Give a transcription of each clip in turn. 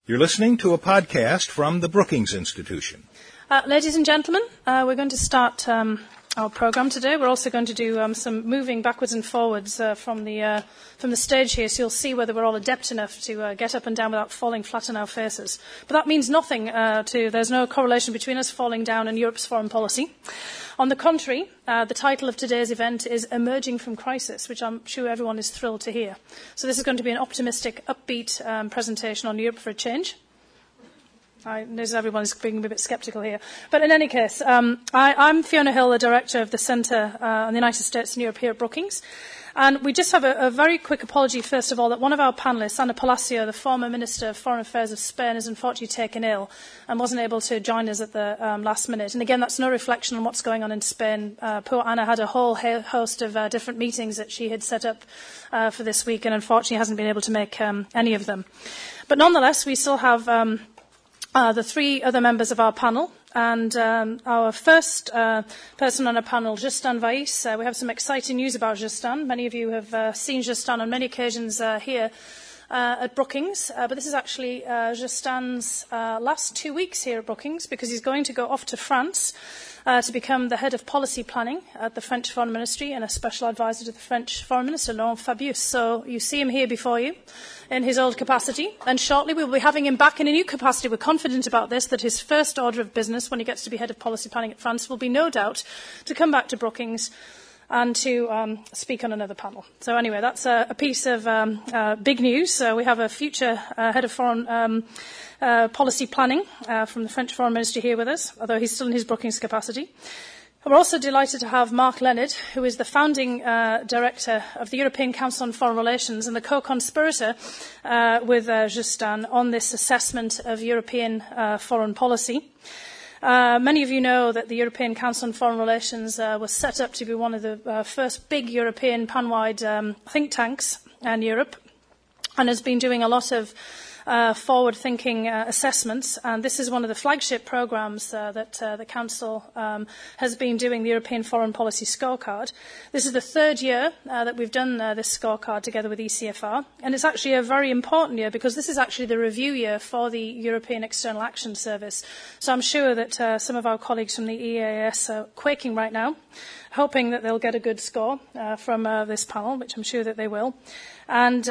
You're listening to a podcast from the Brookings Institution. Ladies and gentlemen, we're going to start our program today. We're also going to do some moving backwards and forwards from the stage here, so you'll see whether we're all adept enough to get up and down without falling flat on our faces. But that means nothing there's no correlation between us falling down and Europe's foreign policy. On the contrary, the title of today's event is Emerging from Crisis, which I'm sure everyone is thrilled to hear. So this is going to be an optimistic, upbeat presentation on Europe for a change. I notice everyone's being a bit sceptical here. But in any case, I'm Fiona Hill, the Director of the Centre on the United States and Europe here at Brookings. And we just have a very quick apology, first of all, that one of our panellists, Ana Palacio, the former Minister of Foreign Affairs of Spain, is unfortunately taken ill and wasn't able to join us at the last minute. And again, that's no reflection on what's going on in Spain. Poor Ana had a whole host of different meetings that she had set up for this week and unfortunately hasn't been able to make any of them. But nonetheless, we still have the three other members of our panel. And our first person on our panel, Justin Weiss. We have some exciting news about Justin. Many of you have seen Justin on many occasions here at Brookings. But this is actually Justin's last 2 weeks here at Brookings because he's going to go off to France to become the head of policy planning at the French Foreign Ministry and a special advisor to the French Foreign Minister, Laurent Fabius. So you see him here before you in his old capacity, and shortly we will be having him back in a new capacity. We're confident about this, that his first order of business when he gets to be head of policy planning at France will be no doubt to come back to Brookings and to speak on another panel. So anyway, that's a piece of big news. We have a future head of foreign policy planning from the French Foreign Ministry here with us, although he's still in his Brookings capacity. We're also delighted to have Mark Leonard, who is the founding director of the European Council on Foreign Relations and the co-conspirator with Justin on this assessment of European foreign policy. Many of you know that the European Council on Foreign Relations was set up to be one of the first big European pan-wide think tanks in Europe and has been doing a lot of forward-thinking assessments, and this is one of the flagship programmes that the Council has been doing, the European Foreign Policy Scorecard. This is the third year that we've done this scorecard together with ECFR, and it's actually a very important year because this is actually the review year for the European External Action Service. So I'm sure that some of our colleagues from the EAS are quaking right now, hoping that they'll get a good score from this panel, which I'm sure that they will. And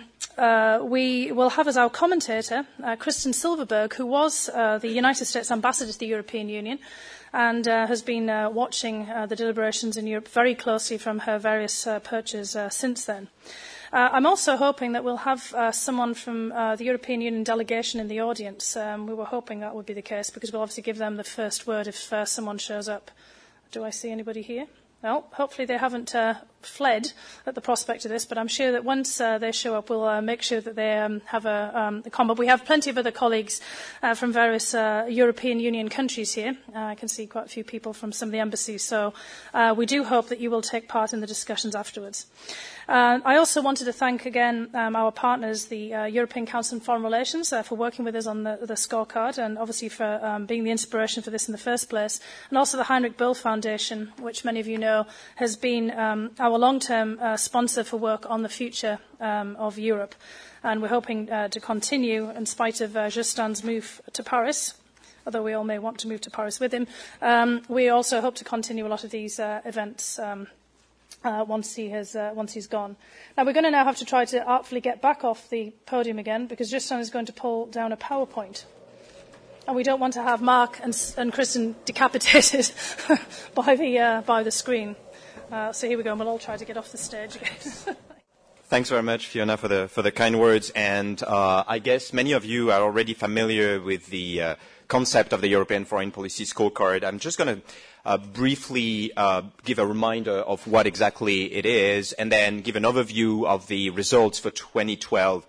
we will have as our commentator Kristen Silverberg, who was the United States ambassador to the European Union and has been watching the deliberations in Europe very closely from her various perches since then. I'm also hoping that we'll have someone from the European Union delegation in the audience. We were hoping that would be the case because we'll obviously give them the first word if someone shows up. Do I see anybody here? Well, hopefully they haven't fled at the prospect of this, but I'm sure that once they show up, we'll make sure that they have a comment. We have plenty of other colleagues from various European Union countries here. I can see quite a few people from some of the embassies, so we do hope that you will take part in the discussions afterwards. I also wanted to thank again our partners, the European Council on Foreign Relations, for working with us on the scorecard and obviously for being the inspiration for this in the first place, and also the Heinrich Böll Foundation, which many of you know has been our long-term sponsor for work on the future of Europe. And we're hoping to continue in spite of Justin's move to Paris. Although we all may want to move to Paris with him, we also hope to continue a lot of these events once he's gone. Now, we're going to now have to try to artfully get back off the podium again because Justin is going to pull down a PowerPoint. And we don't want to have Mark and Kristen decapitated by the screen. So here we go, and we'll all try to get off the stage again. Thanks very much, Fiona, for the kind words. And I guess many of you are already familiar with the concept of the European Foreign Policy Scorecard. I'm just going to briefly give a reminder of what exactly it is, and then give an overview of the results for 2012.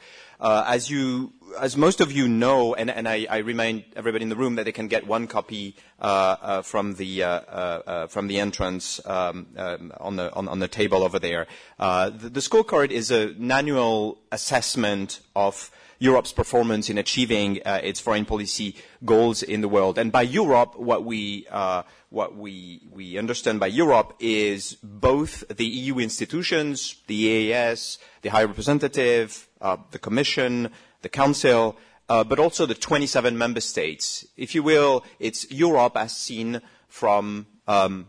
As most of you know, and I remind everybody in the room that they can get one copy from the entrance on the table over there. The scorecard is an annual assessment of Europe's performance in achieving its foreign policy goals in the world. And by Europe, what we understand by Europe is both the EU institutions, the EAS, the High Representative, the Commission, the Council, but also the 27 member states. If you will, it's Europe as seen from, from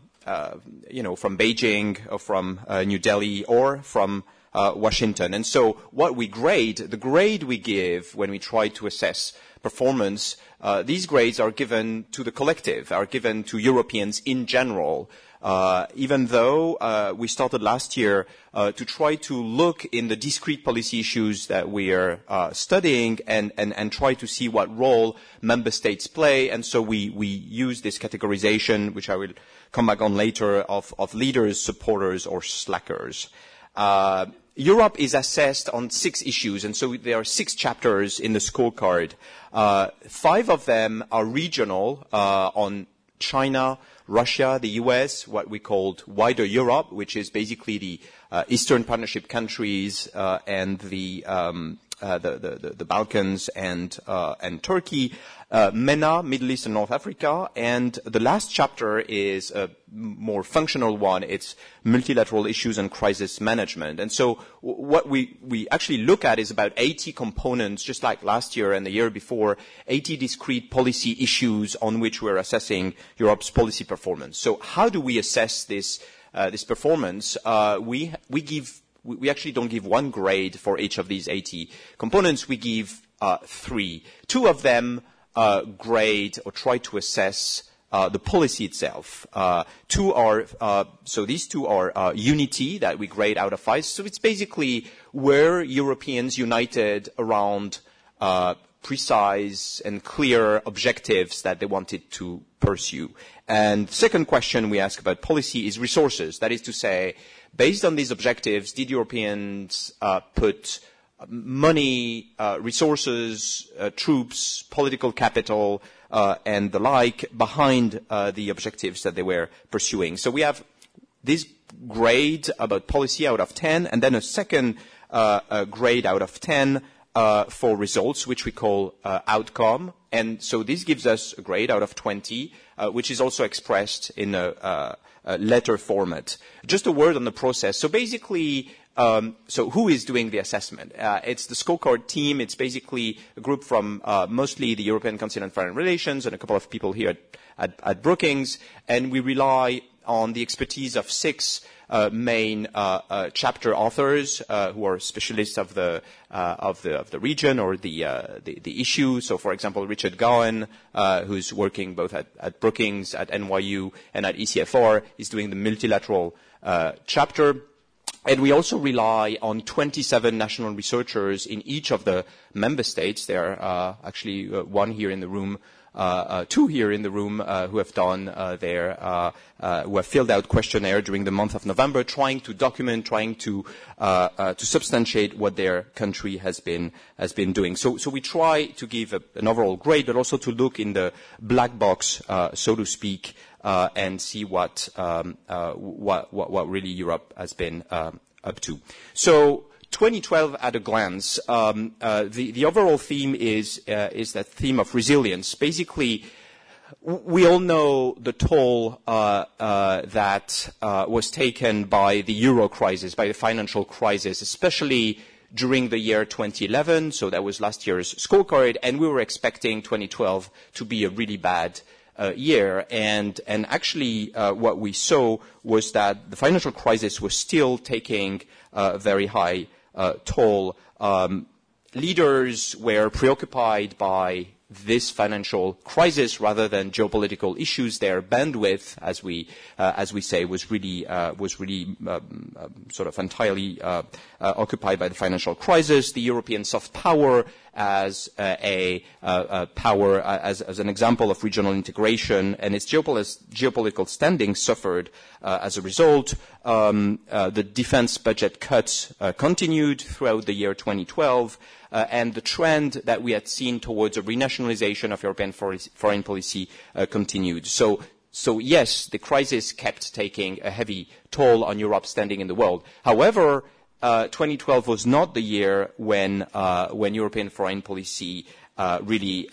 Beijing or from New Delhi or from Washington. And so the grade we give when we try to assess performance, these grades are given to the collective, are given to Europeans in general. Even though we started last year to try to look in the discrete policy issues that we are studying and try to see what role member states play. And so we use this categorization, which I will come back on later, of leaders, supporters, or slackers. Europe is assessed on 6 issues, and so there are 6 chapters in the scorecard. 5 of them are regional, on China, Russia, the US, what we called wider Europe, which is basically the Eastern Partnership countries and the Balkans and Turkey, MENA, Middle East and North Africa, and the last chapter is a more functional one. It's multilateral issues and crisis management. And so what we actually look at is about 80 components, just like last year and the year before, 80 discrete policy issues on which we're assessing Europe's policy performance. So how do we assess this performance? We actually don't give one grade for each of these 80 components. We give 3. 2 of them grade or try to assess the policy itself. 2 are these 2 are unity, that we grade out of 5. So it's basically where Europeans united around precise and clear objectives that they wanted to pursue. And second question we ask about policy is resources. That is to say, based on these objectives, did Europeans put money, resources, troops, political capital, and the like behind the objectives that they were pursuing? So we have this grade about policy out of 10, and then a second grade out of 10 for results, which we call outcome. And so this gives us a grade out of 20, which is also expressed in a letter format. Just a word on the process. So basically, so who is doing the assessment? It's the scorecard team. It's basically a group from mostly the European Council on Foreign Relations and a couple of people here at Brookings, and we rely on the expertise of 6 main chapter authors who are specialists of the region or the issue. So, for example, Richard Gowan, who's working both at Brookings, at NYU, and at ECFR, is doing the multilateral chapter. And we also rely on 27 national researchers in each of the member states. There are actually 1 here in the room, 2 here in the room who have done who have filled out questionnaire during the month of November, trying to document, trying to substantiate what their country has been doing. So we try to give an overall grade, but also to look in the black box, so to speak, and see what really Europe has been up to. So 2012 at a glance. The overall theme is that theme of resilience. Basically, we all know the toll that was taken by the euro crisis, by the financial crisis, especially during the year 2011. So that was last year's scorecard, and we were expecting 2012 to be a really bad year. And actually, what we saw was that the financial crisis was still taking a very high toll. Leaders were preoccupied by this financial crisis rather than geopolitical issues. Their bandwidth, as we say, was really sort of entirely occupied by the financial crisis. The European soft power as a power, as an example of regional integration, and its geopolitical standing suffered as a result. The defense budget cuts continued throughout the year 2012. And the trend that we had seen towards a renationalization of European foreign policy continued. So yes, the crisis kept taking a heavy toll on Europe's standing in the world. However, 2012 was not the year when European foreign policy really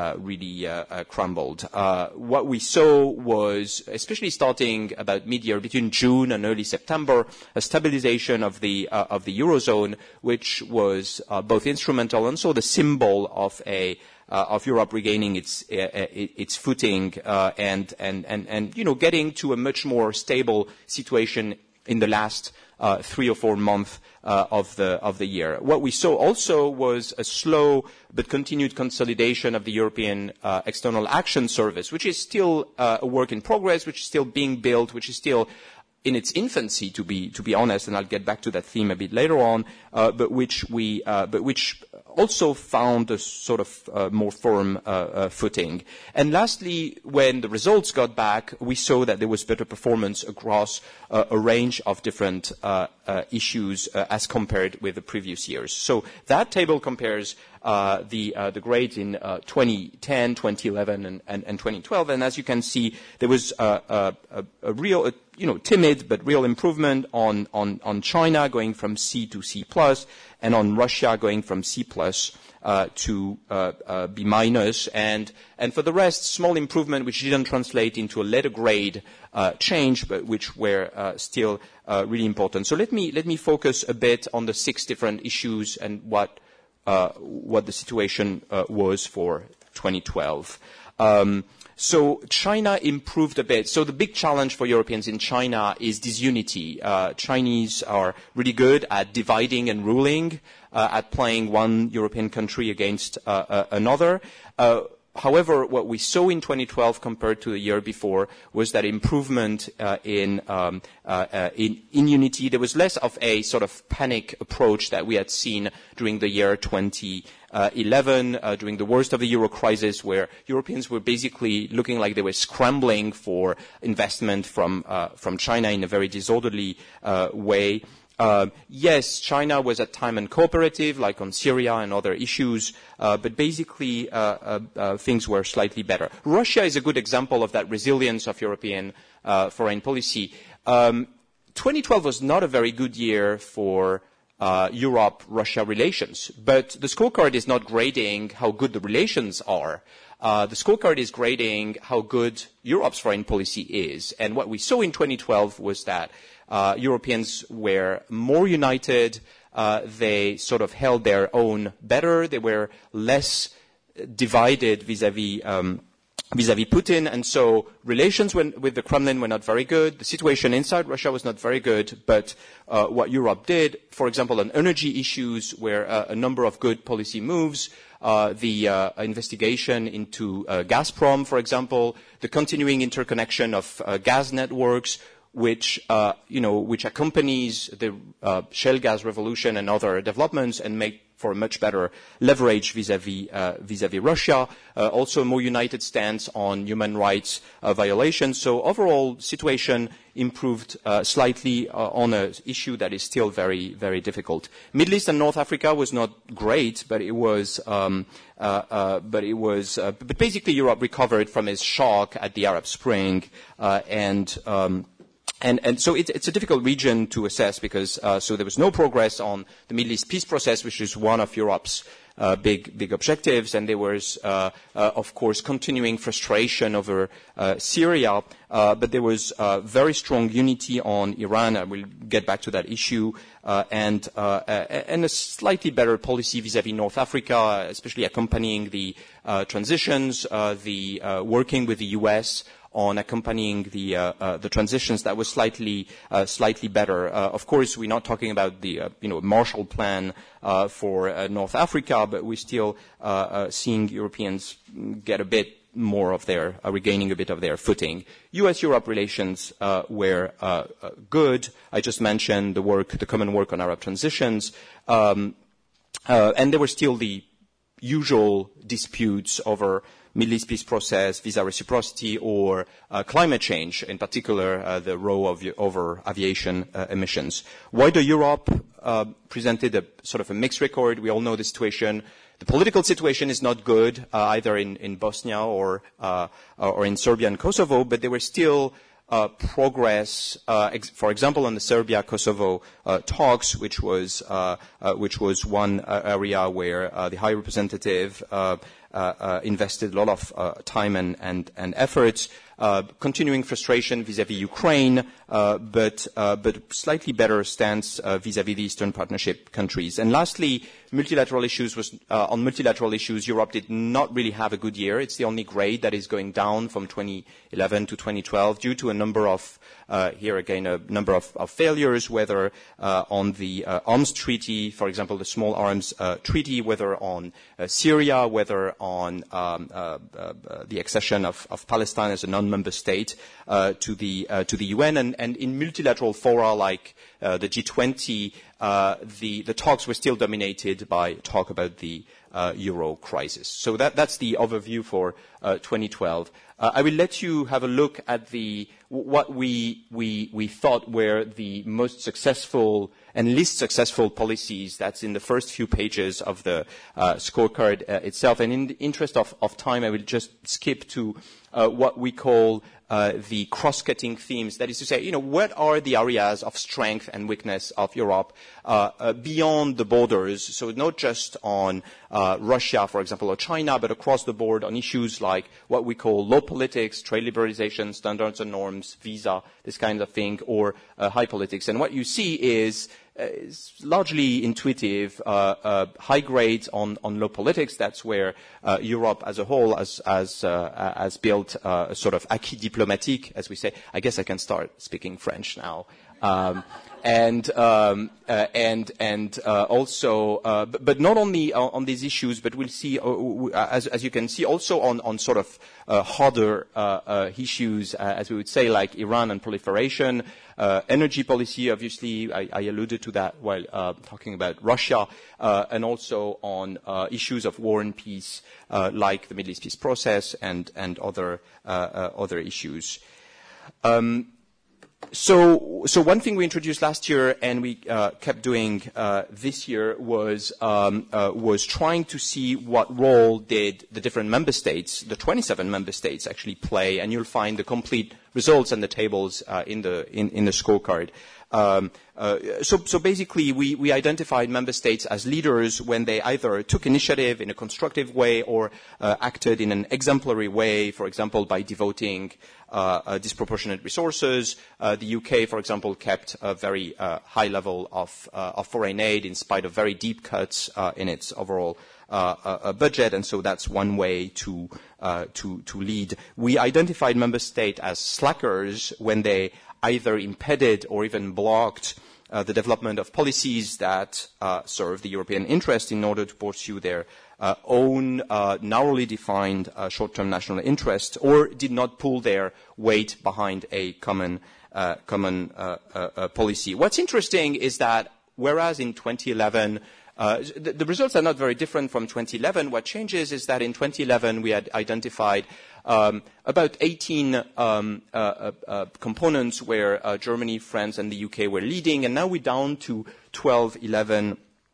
crumbled. What we saw was, especially starting about mid-year, between June and early September, a stabilization of the Eurozone, which was both instrumental and so the symbol of Europe regaining its footing and getting to a much more stable situation in the last 3 or 4 months of the year. What we saw also was a slow but continued consolidation of the European External Action Service, which is still a work in progress, which is still being built, which is still in its infancy, to be honest, and I'll get back to that theme a bit later on, but which also found a sort of more firm footing. And lastly, when the results got back, we saw that there was better performance across a range of different issues as compared with the previous years. So that table compares the grades in 2010, 2011, and 2012, and as you can see, there was a real timid but real improvement on China going from C to C+, and on Russia going from C+ to B-, and for the rest, small improvement which didn't translate into a letter grade change, but which were still really important. So let me focus a bit on the 6 different issues and what the situation was for 2012. So China improved a bit. So the big challenge for Europeans in China is disunity. Chinese are really good at dividing and ruling, at playing one European country against another. However, what we saw in 2012 compared to the year before was that improvement in unity. There was less of a sort of panic approach that we had seen during the year 2011, during the worst of the euro crisis, where Europeans were basically looking like they were scrambling for investment from China in a very disorderly way. Yes, China was at time uncooperative, like on Syria and other issues, but basically things were slightly better. Russia is a good example of that resilience of European foreign policy. 2012 was not a very good year for Europe-Russia relations, but the scorecard is not grading how good the relations are. The scorecard is grading how good Europe's foreign policy is. And what we saw in 2012 was that Europeans were more united. They sort of held their own better. They were less divided vis-à-vis Putin. And so relations with the Kremlin were not very good. The situation inside Russia was not very good. But what Europe did, for example, on energy issues, were a number of good policy moves. The investigation into Gazprom, for example, the continuing interconnection of gas networks, which accompanies the shale gas revolution and other developments and make for a much better leverage vis-à-vis Russia. Also a more united stance on human rights violations. So overall situation improved slightly on an issue that is still very, very difficult. Middle East and North Africa was not great, but but basically Europe recovered from its shock at the Arab Spring, and so it's a difficult region to assess because so there was no progress on the Middle East peace process, which is one of Europe's big objectives, and there was of course continuing frustration over Syria, but there was very strong unity on Iran. I will get back to that issue, and a slightly better policy vis-à-vis North Africa, especially accompanying the transitions, working with the US on accompanying the transitions. That was slightly better. Of course, we're not talking about the Marshall Plan for North Africa, but we're still seeing Europeans get a bit more of regaining a bit of their footing. U.S.-Europe relations were good. I just mentioned the common work on Arab transitions, and there were still the usual disputes over Middle East peace process, visa reciprocity, or climate change, in particular the role over aviation emissions. Wider Europe presented a sort of a mixed record. We all know the situation. The political situation is not good, either in Bosnia or in Serbia and Kosovo, but there were still progress, for example, on the Serbia-Kosovo talks, which was one area where the High Representative invested a lot of time and effort. Continuing frustration vis-à-vis Ukraine, but slightly better stance vis-à-vis the Eastern Partnership countries. And lastly, multilateral issues on multilateral issues, Europe did not really have a good year. It's the only grade that is going down from 2011 to 2012 due to a number of failures, whether on the arms treaty, for example, the small arms treaty, whether on Syria, whether on the accession of Palestine as a non-member state to the UN, and in multilateral fora like the G20, the talks were still dominated by talk about the euro crisis. So that's the overview for 2012. I will let you have a look at what we thought were the most successful and least successful policies. That's in the first few pages of the scorecard itself. And in the interest of time, I will just skip to what we call the cross-cutting themes. That is to say, what are the areas of strength and weakness of Europe beyond the borders? So not just on Russia, for example, or China, but across the board on issues like what we call low politics, trade liberalization, standards and norms, visa, this kind of thing, or high politics. And what you see is largely intuitive, high grades on low politics. That's where Europe as a whole has built a sort of acquis diplomatique, as we say. I guess I can start speaking French now. And also, but not only on these issues, but we'll see, as you can see, also on sort of harder issues, as we would say, like Iran and proliferation, energy policy. Obviously, I alluded to that while talking about Russia, and also on issues of war and peace, like the Middle East peace process and other issues. So one thing we introduced last year and we kept doing this year was trying to see what role did the different member states, the 27 member states, actually play, and you'll find the complete results and the tables in the scorecard. So basically, we identified member states as leaders when they either took initiative in a constructive way or acted in an exemplary way, for example, by devoting disproportionate resources. The UK, for example, kept a very high level of foreign aid in spite of very deep cuts in its overall budget, and so that's one way to lead. We identified member states as slackers when they either impeded or even blocked the development of policies that serve the European interest in order to pursue their own narrowly defined short-term national interest, or did not pull their weight behind a common policy. What's interesting is that whereas in 2011 the results are not very different from 2011. What changes is that in 2011 we had identified about 18 components where Germany, France, and the UK were leading, and now we're down to 12, 11,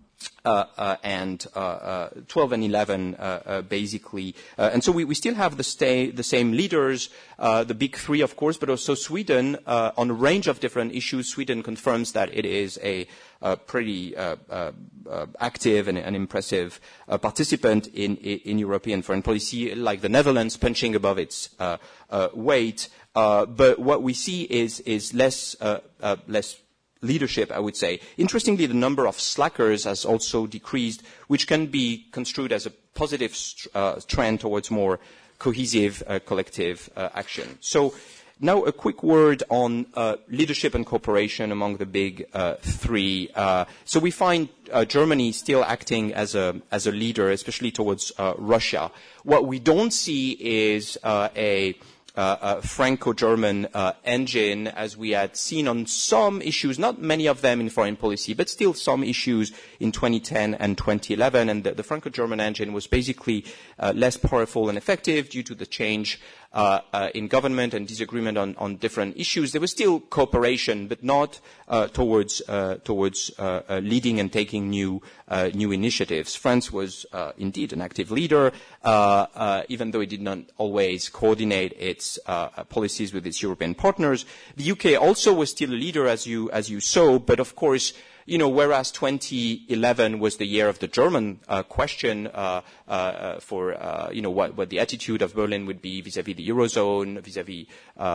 and 12 and 11 basically. And so we still have the same leaders, the big three, of course, but also Sweden on a range of different issues. Sweden confirms that it is a pretty active and impressive participant in European foreign policy, like the Netherlands punching above its weight. But what we see is less leadership, I would say. Interestingly, the number of slackers has also decreased, which can be construed as a positive trend towards more cohesive collective action. So now a quick word on leadership and cooperation among the big three. So we find Germany still acting as a leader, especially towards Russia. What we don't see is a Franco-German engine, as we had seen on some issues, not many of them in foreign policy, but still some issues in 2010 and 2011. And the Franco-German engine was basically less powerful and effective due to the change in government and disagreement on different issues, there was still cooperation, but not towards leading and taking new initiatives. France was indeed an active leader, even though it did not always coordinate its policies with its European partners. The UK also was still a leader, as you saw, but of course, whereas 2011 was the year of the German question for what the attitude of Berlin would be vis-à-vis the Eurozone, vis-à-vis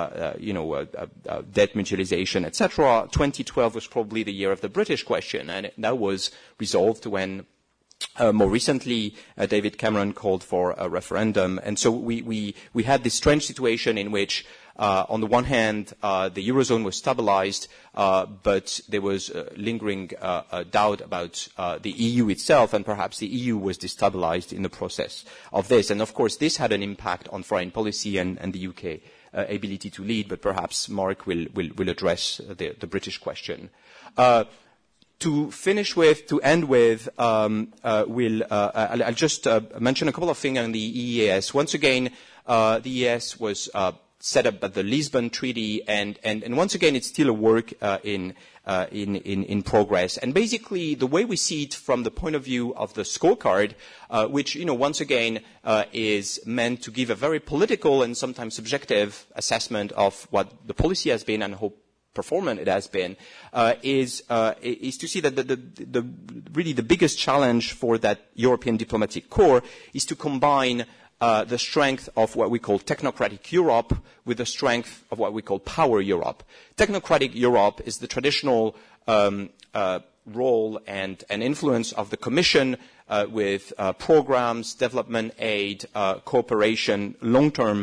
debt mutualization, etc. 2012 was probably the year of the British question, and that was resolved when more recently, David Cameron called for a referendum. And so we had this strange situation in which, on the one hand, the Eurozone was stabilized, but there was lingering doubt about the EU itself, and perhaps the EU was destabilized in the process of this. And of course, this had an impact on foreign policy and the UK ability to lead, but perhaps Mark will address the British question. To end with, I'll just mention a couple of things on the EEAS. Once again, the EEAS was set up by the Lisbon Treaty, and once again, it's still a work in progress. And basically, the way we see it from the point of view of the scorecard, which once again is meant to give a very political and sometimes subjective assessment of what the policy has been and how performant it has been, is to see that really the biggest challenge for that European diplomatic corps is to combine the strength of what we call technocratic Europe with the strength of what we call power Europe. Technocratic Europe is the traditional role and influence of the Commission with programs, development aid, cooperation, long-term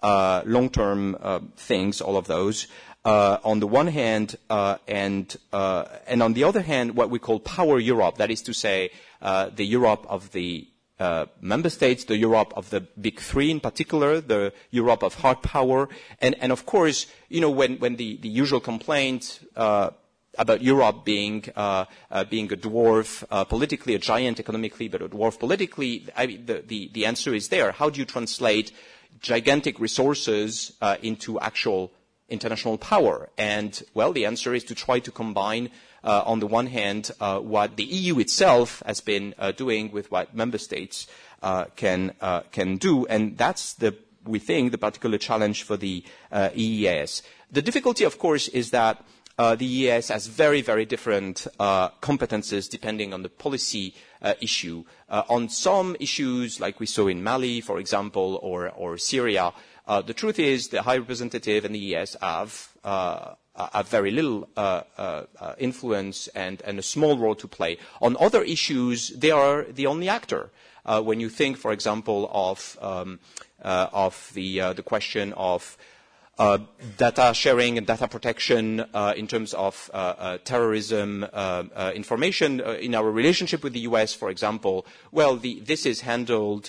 things, all of those. On the one hand, and on the other hand, what we call power Europe, that is to say, the Europe of the member states, the Europe of the big three in particular, the Europe of hard power, and of course, when the usual complaint about Europe being a dwarf politically, a giant economically, but a dwarf politically, the answer is there. How do you translate gigantic resources into actual international power? And, well, the answer is to try to combine, on the one hand, what the EU itself has been doing with what member states can do. And that's we think, the particular challenge for the EEAS. The difficulty, of course, is that the EEAS has very, very different competences depending on the policy issue. On some issues, like we saw in Mali, for example, or Syria, the truth is the High Representative and the EEAS have very little influence and a small role to play. On other issues, they are the only actor. When you think, for example, of the question of data sharing and data protection in terms of terrorism information in our relationship with the US, for example, well, this is handled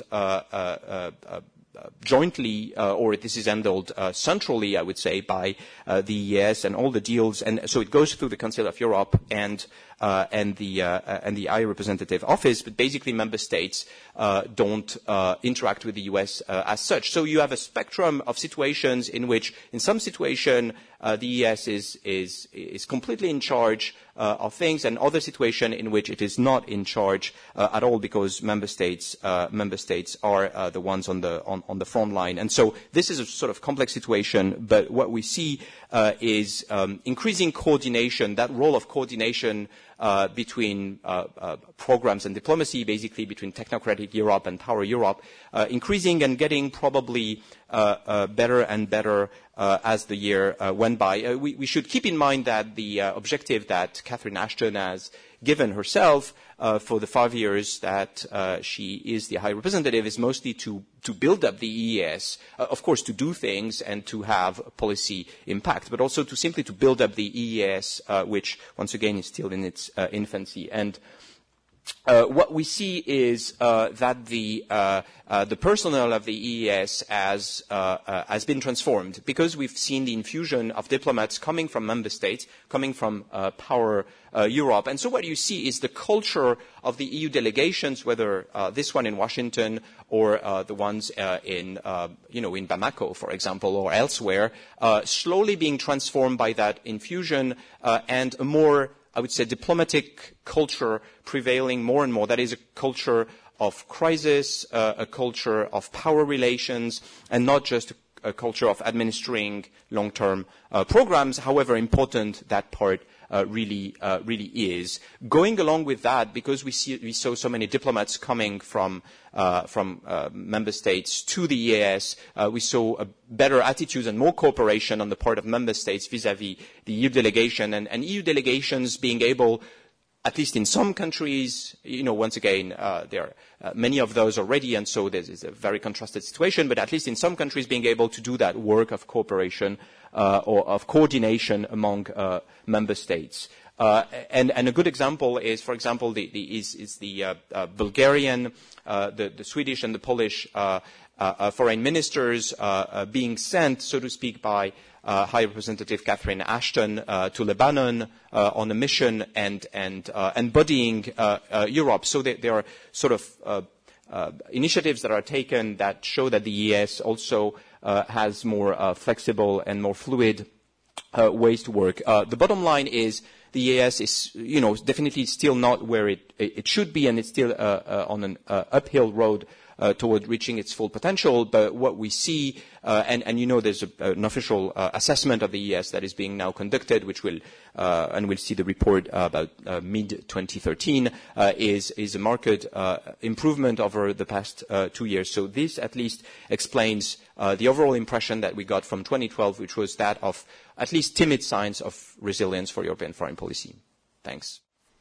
jointly, or this is handled centrally, I would say, by the EEAS and all the deals, and so it goes through the Council of Europe and the High Representative Office, but basically member states don't interact with the US as such. So you have a spectrum of situations in which, in some situation, the EEAS is completely in charge of things, and other situation in which it is not in charge at all because member states are the ones on the front line. And so this is a sort of complex situation, but what we see is increasing coordination, that role of coordination between programs and diplomacy, basically between technocratic Europe and power Europe, increasing and getting probably better and better as the year went by. We should keep in mind that the objective that Catherine Ashton has given herself for the 5 years that she is the High Representative is mostly to build up the EEAS, of course to do things and to have policy impact, but also to simply to build up the EEAS, which once again is still in its infancy. And what we see is that the personnel of the EES has been transformed because we've seen the infusion of diplomats coming from member states, coming from Power Europe. And so what you see is the culture of the EU delegations, whether this one in Washington or the ones in Bamako, for example, or elsewhere, slowly being transformed by that infusion and a more, I would say, diplomatic culture prevailing more and more. That is a culture of crisis, a culture of power relations, and not just a culture of administering long-term programs, however important that part really is. Going along with that, because we saw so many diplomats coming from member states to the EAS, we saw a better attitudes and more cooperation on the part of member states vis-à-vis the EU delegation, and EU delegations being able, at least in some countries, once again, there are many of those already, and so this is a very contrasted situation, but at least in some countries being able to do that work of cooperation or of coordination among member states. And a good example is, for example, the Bulgarian, the Swedish and the Polish foreign ministers being sent, so to speak, by High Representative Catherine Ashton to Lebanon on a mission and embodying Europe. So there are sort of initiatives that are taken that show that the ES also has more flexible and more fluid ways to work. The bottom line is the EAS is, definitely still not where it should be, and it's still on an uphill road toward reaching its full potential. But what we see, and there's an official assessment of the EAS that is being now conducted, which will, and we'll see the report about mid-2013, is a marked improvement over the past 2 years. So this at least explains the overall impression that we got from 2012, which was that of at least timid signs of resilience for European foreign policy. Thanks.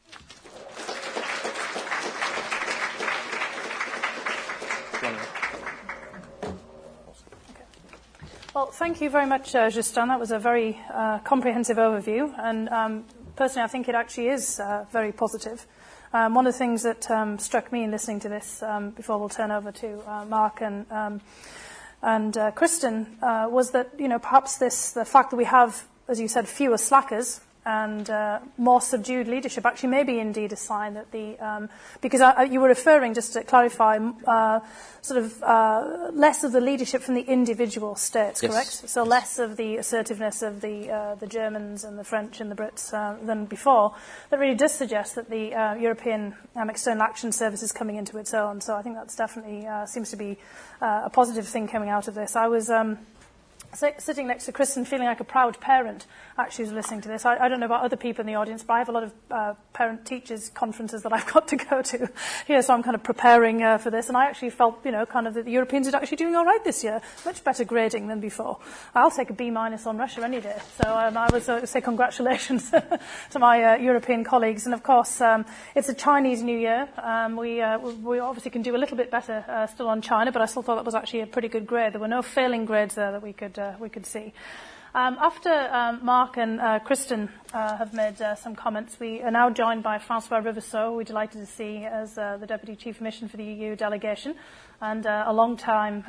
Well, thank you very much, Justin. That was a very comprehensive overview, and personally I think it actually is very positive. One of the things that struck me in listening to this, before we'll turn over to Mark and Kristen, was that, perhaps the fact that we have, as you said, fewer slackers and more subdued leadership actually may be indeed a sign that because you were referring, just to clarify, less of the leadership from the individual states, yes. Correct? So less of the assertiveness of the Germans and the French and the Brits than before. That really does suggest that the European External Action Service is coming into its own. So I think that's definitely seems to be a positive thing coming out of this. I was sitting next to Kristen, feeling like a proud parent, actually, was listening to this. I don't know about other people in the audience, but I have a lot of parent-teachers conferences that I've got to go to here, so I'm kind of preparing for this. And I actually felt, kind of that the Europeans are actually doing all right this year, much better grading than before. I'll take a B- on Russia any day. So I would say congratulations to my European colleagues. And of course, it's a Chinese New Year. We obviously can do a little bit better still on China, but I still thought that was actually a pretty good grade. There were no failing grades there that we could see. After Mark and Kristen have made some comments, we are now joined by Francois Rivesseau, we're delighted to see as the Deputy Chief Mission for the EU delegation, and a long-time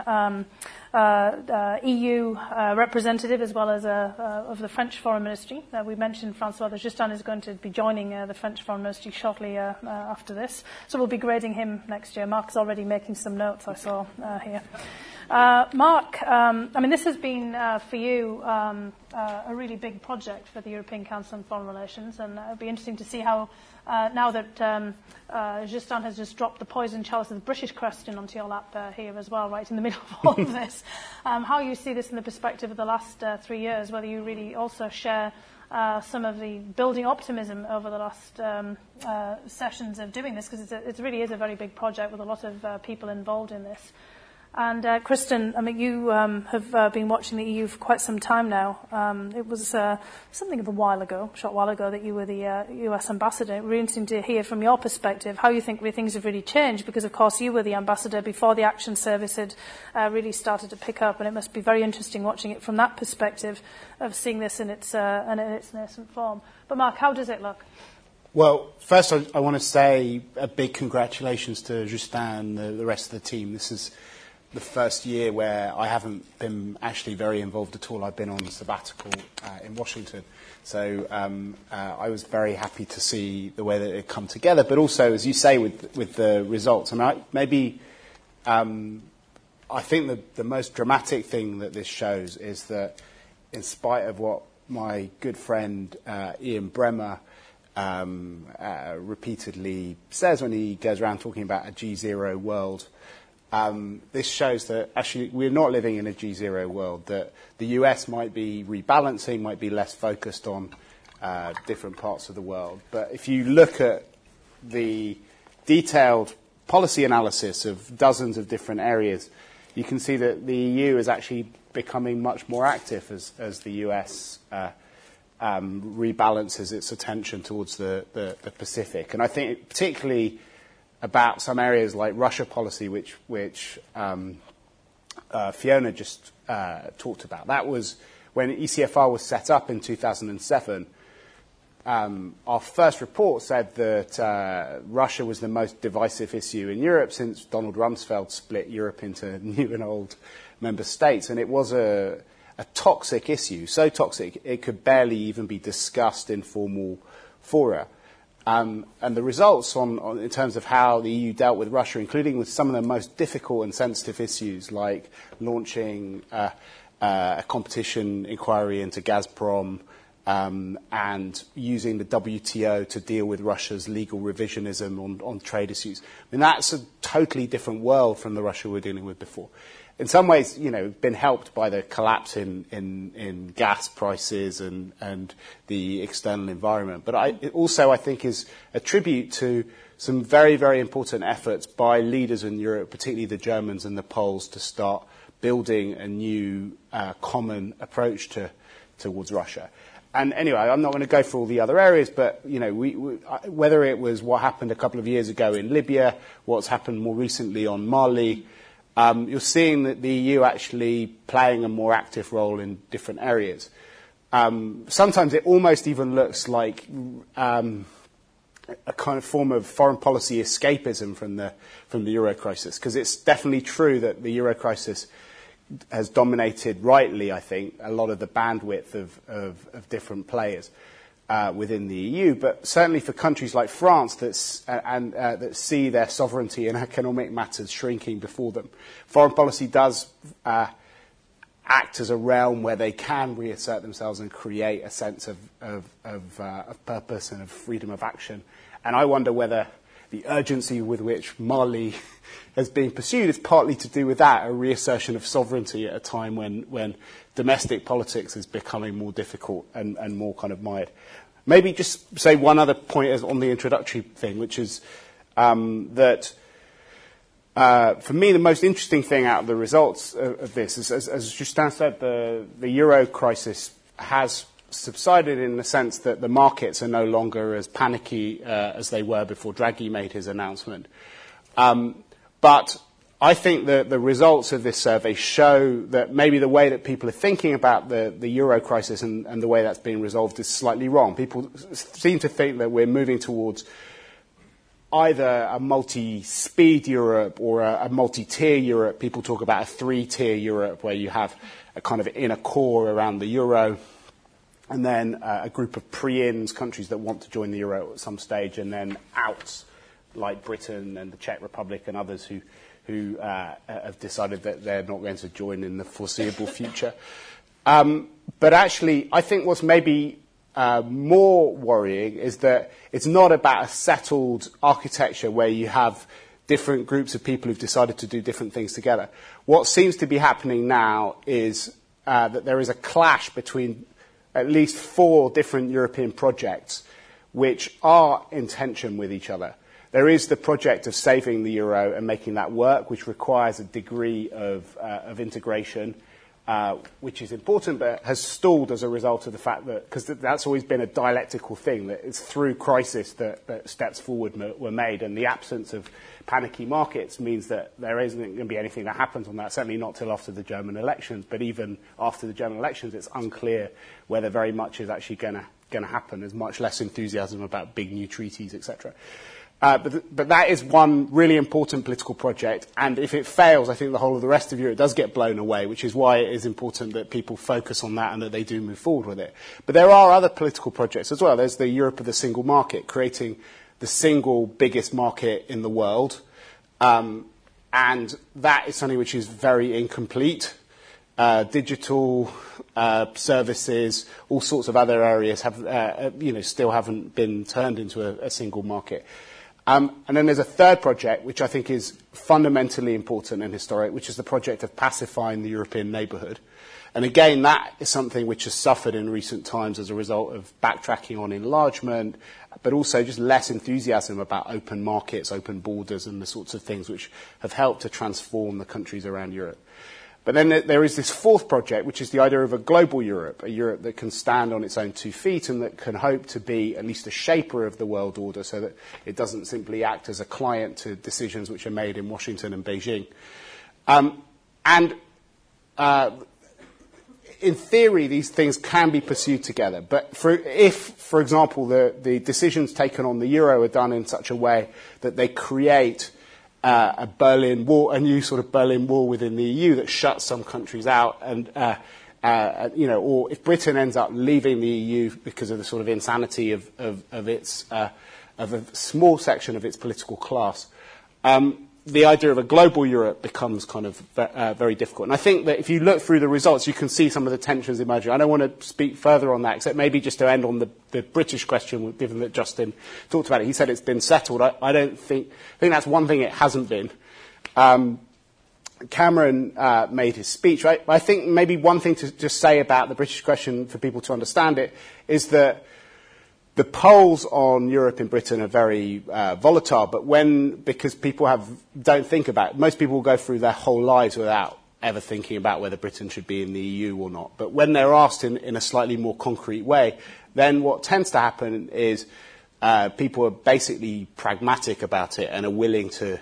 EU representative, as well as of the French Foreign Ministry. We mentioned Francois that Justin is going to be joining the French Foreign Ministry shortly after this, so we'll be grading him next year. Mark's already making some notes, I saw here. Mark, this has been for you a really big project for the European Council on Foreign Relations, and it'll be interesting to see how, now that Justin has just dropped the poison chalice of the British question onto your lap here as well, right in the middle of all of this, how you see this in the perspective of the last 3 years, whether you really also share some of the building optimism over the last sessions of doing this, because it really is a very big project with a lot of people involved in this. And Kristen, you have been watching the EU for quite some time now. It was something of a short while ago, that you were the US ambassador. Really interesting to hear from your perspective how you think things have really changed, because, of course, you were the ambassador before the Action Service had really started to pick up, and it must be very interesting watching it from that perspective of seeing this in its nascent form. But, Mark, how does it look? Well, first I want to say a big congratulations to Justin and the rest of the team. This is the first year where I haven't been actually very involved at all. I've been on sabbatical in Washington. So I was very happy to see the way that it come together, but also, as you say, with the results. I mean, I think the most dramatic thing that this shows is that in spite of what my good friend Ian Bremmer repeatedly says when he goes around talking about a G0 world, this shows that actually we're not living in a G0 world, that the US might be rebalancing, might be less focused on different parts of the world. But if you look at the detailed policy analysis of dozens of different areas, you can see that the EU is actually becoming much more active as the US rebalances its attention towards the Pacific. And I think particularly about some areas like Russia policy, which Fiona just talked about. That was when ECFR was set up in 2007. Our first report said that Russia was the most divisive issue in Europe since Donald Rumsfeld split Europe into new and old member states. And it was a toxic issue, so toxic it could barely even be discussed in formal fora. And the results in terms of how the EU dealt with Russia, including with some of the most difficult and sensitive issues like launching a competition inquiry into Gazprom, and using the WTO to deal with Russia's legal revisionism on trade issues. I mean, that's a totally different world from the Russia we were dealing with before. In some ways, been helped by the collapse in gas prices and the external environment. But I think is a tribute to some very, very important efforts by leaders in Europe, particularly the Germans and the Poles, to start building a new common approach towards Russia. And anyway, I'm not going to go through all the other areas, but whether it was what happened a couple of years ago in Libya, what's happened more recently on Mali, you're seeing that the EU actually playing a more active role in different areas. Sometimes it almost even looks like a kind of form of foreign policy escapism from the euro crisis, because it's definitely true that the euro crisis has dominated, rightly, I think, a lot of the bandwidth of different players within the EU. But certainly for countries like France that see their sovereignty and economic matters shrinking before them, foreign policy does act as a realm where they can reassert themselves and create a sense of purpose and of freedom of action. And I wonder whether the urgency with which Mali has been pursued is partly to do with that, a reassertion of sovereignty at a time when domestic politics is becoming more difficult and more kind of mired. Maybe just say one other point on the introductory thing, which is that for me the most interesting thing out of the results of this is, as Justin said, the euro crisis has subsided in the sense that the markets are no longer as panicky as they were before Draghi made his announcement. But I think that the results of this survey show that maybe the way that people are thinking about the euro crisis and the way that's being resolved is slightly wrong. People seem to think that we're moving towards either a multi-speed Europe or a multi-tier Europe. People talk about a three-tier Europe where you have a kind of inner core around the euro, and then a group of pre-ins, countries that want to join the euro at some stage, and then outs like Britain and the Czech Republic and others who have decided that they're not going to join in the foreseeable future. But actually, I think what's maybe more worrying is that it's not about a settled architecture where you have different groups of people who've decided to do different things together. What seems to be happening now is that there is a clash between at least 4 different European projects which are in tension with each other. There is the project of saving the euro and making that work, which requires a degree of integration, which is important, but has stalled as a result of the fact that, because that's always been a dialectical thing, that it's through crisis that steps forward were made, and the absence of panicky markets means that there isn't going to be anything that happens on that, certainly not till after the German elections. But even after the German elections, it's unclear whether very much is actually going going to happen. There's much less enthusiasm about big new treaties, etc. But that is one really important political project, and if it fails, I think the whole of the rest of Europe does get blown away, which is why it is important that people focus on that and that they do move forward with it. But there are other political projects as well. There's the Europe of the single market, creating the single biggest market in the world, and that is something which is very incomplete. Digital services, all sorts of other areas have, still haven't been turned into a single market. And then there's a third project, which I think is fundamentally important and historic, which is the project of pacifying the European neighbourhood. And again, that is something which has suffered in recent times as a result of backtracking on enlargement, but also just less enthusiasm about open markets, open borders, and the sorts of things which have helped to transform the countries around Europe. But then there is this fourth project, which is the idea of a global Europe, a Europe that can stand on its own 2 feet and that can hope to be at least a shaper of the world order so that it doesn't simply act as a client to decisions which are made in Washington and Beijing. In theory, these things can be pursued together. But if, for example, the decisions taken on the euro are done in such a way that they create a Berlin Wall, a new sort of Berlin Wall within the EU that shuts some countries out, and or if Britain ends up leaving the EU because of the sort of insanity of a small section of its political class, the idea of a global Europe becomes kind of very difficult. And I think that if you look through the results, you can see some of the tensions emerging. I don't want to speak further on that, except maybe just to end on the British question, given that Justin talked about it. He said it's been settled. I think that's one thing it hasn't been. Cameron made his speech, right? I think maybe one thing to just say about the British question for people to understand it is that the polls on Europe in Britain are very volatile, but because people don't think about it, most people will go through their whole lives without ever thinking about whether Britain should be in the EU or not. But when they're asked in a slightly more concrete way, then what tends to happen is people are basically pragmatic about it and are willing to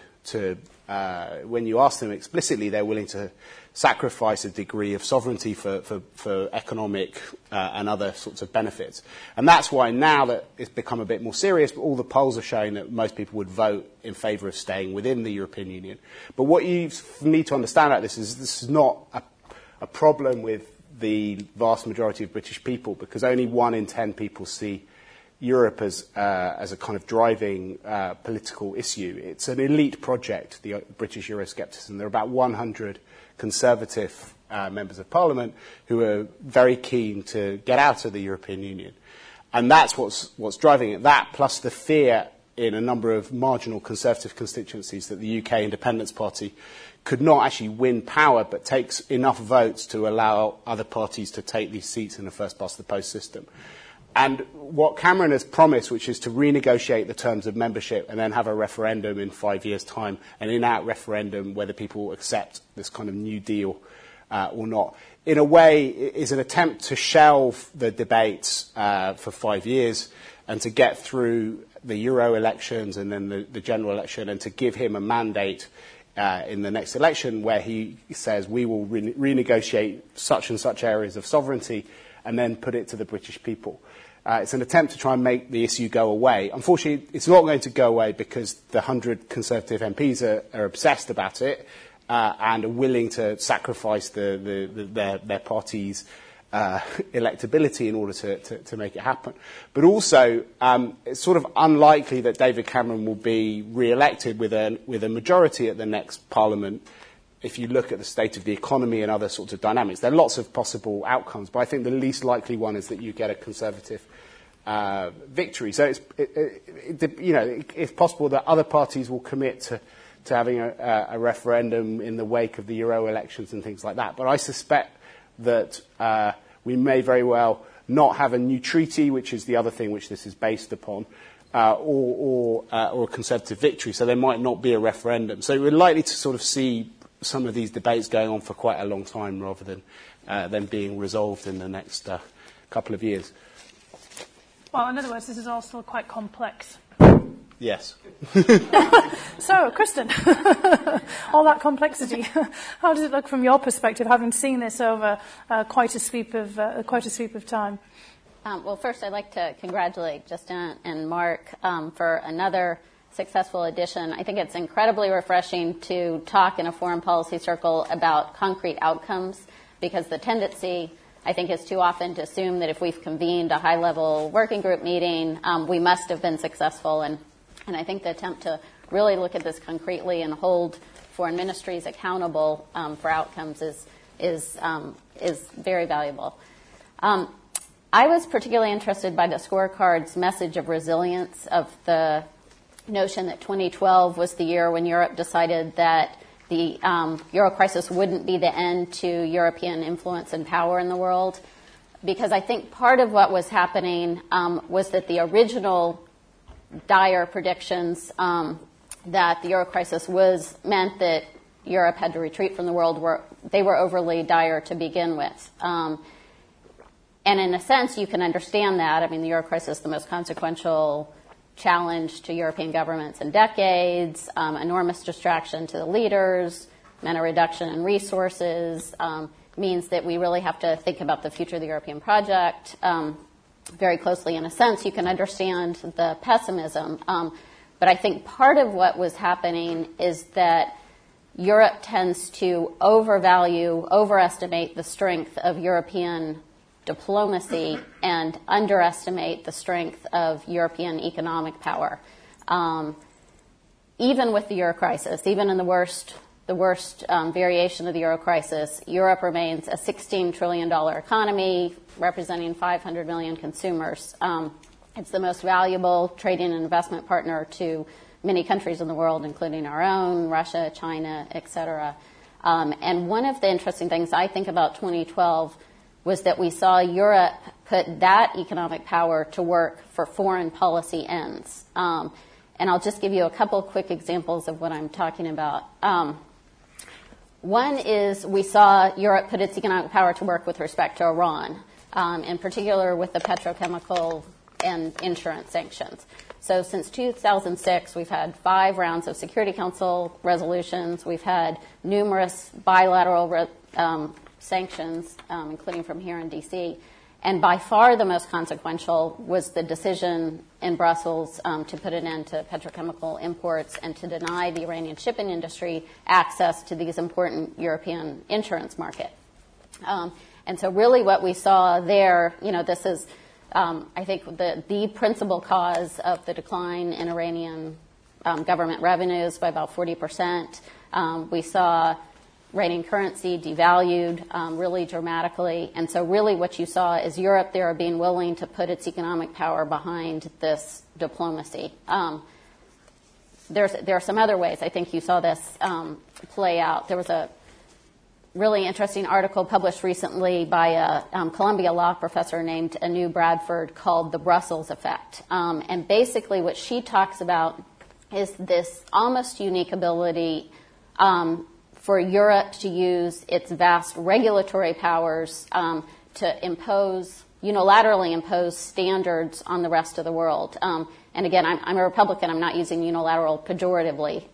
when you ask them explicitly, they're willing to sacrifice a degree of sovereignty for economic and other sorts of benefits. And that's why now that it's become a bit more serious, but all the polls are showing that most people would vote in favour of staying within the European Union. But what you need to understand about this is not a problem with the vast majority of British people, because only 1 in 10 people see Europe as a kind of driving political issue. It's an elite project, the British Euroscepticism. There are about 100 Conservative members of Parliament who are very keen to get out of the European Union. And that's what's driving it. That plus the fear in a number of marginal Conservative constituencies that the UK Independence Party could not actually win power, but takes enough votes to allow other parties to take these seats in a first-past-the-post system. And what Cameron has promised, which is to renegotiate the terms of membership and then have a referendum in 5 years' time, and in that referendum whether people accept this kind of new deal or not, in a way is an attempt to shelve the debates for 5 years and to get through the Euro elections and then the general election, and to give him a mandate in the next election where he says we will renegotiate such and such areas of sovereignty and then put it to the British people. It's an attempt to try and make the issue go away. Unfortunately, it's not going to go away because the 100 Conservative MPs are obsessed about it and are willing to sacrifice their party's electability in order to make it happen. But also, it's sort of unlikely that David Cameron will be re-elected with a majority at the next Parliament. If you look at the state of the economy and other sorts of dynamics, there are lots of possible outcomes, but I think the least likely one is that you get a Conservative victory. So it's possible that other parties will commit to having a referendum in the wake of the Euro elections and things like that. But I suspect that we may very well not have a new treaty, which is the other thing which this is based upon, or a Conservative victory. So there might not be a referendum. So we're likely to sort of see some of these debates going on for quite a long time rather than them being resolved in the next couple of years. Well, in other words, this is all still quite complex. Yes. So, Kristen, all that complexity, how does it look from your perspective, having seen this over quite a sweep of time? Well, first, I'd like to congratulate Justin and Mark for another successful edition. I think it's incredibly refreshing to talk in a foreign policy circle about concrete outcomes, because the tendency, I think, is too often to assume that if we've convened a high-level working group meeting, we must have been successful. And I think the attempt to really look at this concretely and hold foreign ministries accountable for outcomes is very valuable. I was particularly interested by the scorecard's message of resilience, of the notion that 2012 was the year when Europe decided that the Euro crisis wouldn't be the end to European influence and power in the world. Because I think part of what was happening was that the original dire predictions that the Euro crisis meant that Europe had to retreat from the world were overly dire to begin with. And in a sense, you can understand that. I mean, the Euro crisis is the most consequential challenge to European governments in decades, enormous distraction to the leaders, meant a reduction in resources, means that we really have to think about the future of the European project very closely. In a sense, you can understand the pessimism. But I think part of what was happening is that Europe tends to overestimate the strength of European diplomacy and underestimate the strength of European economic power. Even with the Euro crisis, even in the worst variation of the Euro crisis, Europe remains a $16 trillion economy representing 500 million consumers. It's the most valuable trading and investment partner to many countries in the world, including our own, Russia, China, et cetera. And one of the interesting things I think about 2012 was that we saw Europe put that economic power to work for foreign policy ends. And I'll just give you a couple quick examples of what I'm talking about. One is we saw Europe put its economic power to work with respect to Iran, in particular with the petrochemical and insurance sanctions. So since 2006, we've had 5 rounds of Security Council resolutions. We've had numerous bilateral sanctions, including from here in D.C. And by far the most consequential was the decision in Brussels to put an end to petrochemical imports and to deny the Iranian shipping industry access to these important European insurance market. And so really what we saw there, this is, I think, the principal cause of the decline in Iranian government revenues by about 40%. We saw Iranian currency devalued really dramatically. And so really what you saw is Europe there being willing to put its economic power behind this diplomacy. There are some other ways I think you saw this play out. There was a really interesting article published recently by a Columbia law professor named Anu Bradford called The Brussels Effect. And basically what she talks about is this almost unique ability for Europe to use its vast regulatory powers to unilaterally impose standards on the rest of the world. And again, I'm a Republican. I'm not using unilateral pejoratively.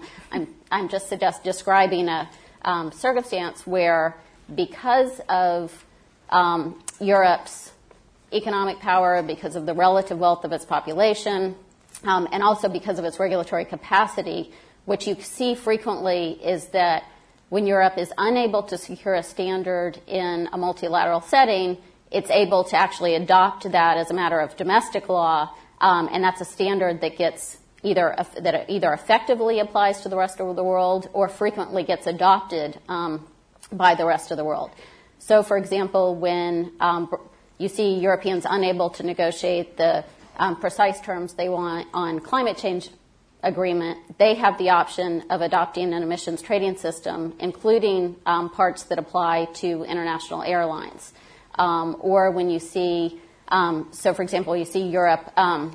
I'm just describing a circumstance where, because of Europe's economic power, because of the relative wealth of its population, and also because of its regulatory capacity, what you see frequently is that when Europe is unable to secure a standard in a multilateral setting, it's able to actually adopt that as a matter of domestic law, and that's a standard that gets either effectively applies to the rest of the world or frequently gets adopted by the rest of the world. So, for example, when you see Europeans unable to negotiate the precise terms they want on climate change agreement, they have the option of adopting an emissions trading system, including parts that apply to international airlines. Or when you see, so for example, you see Europe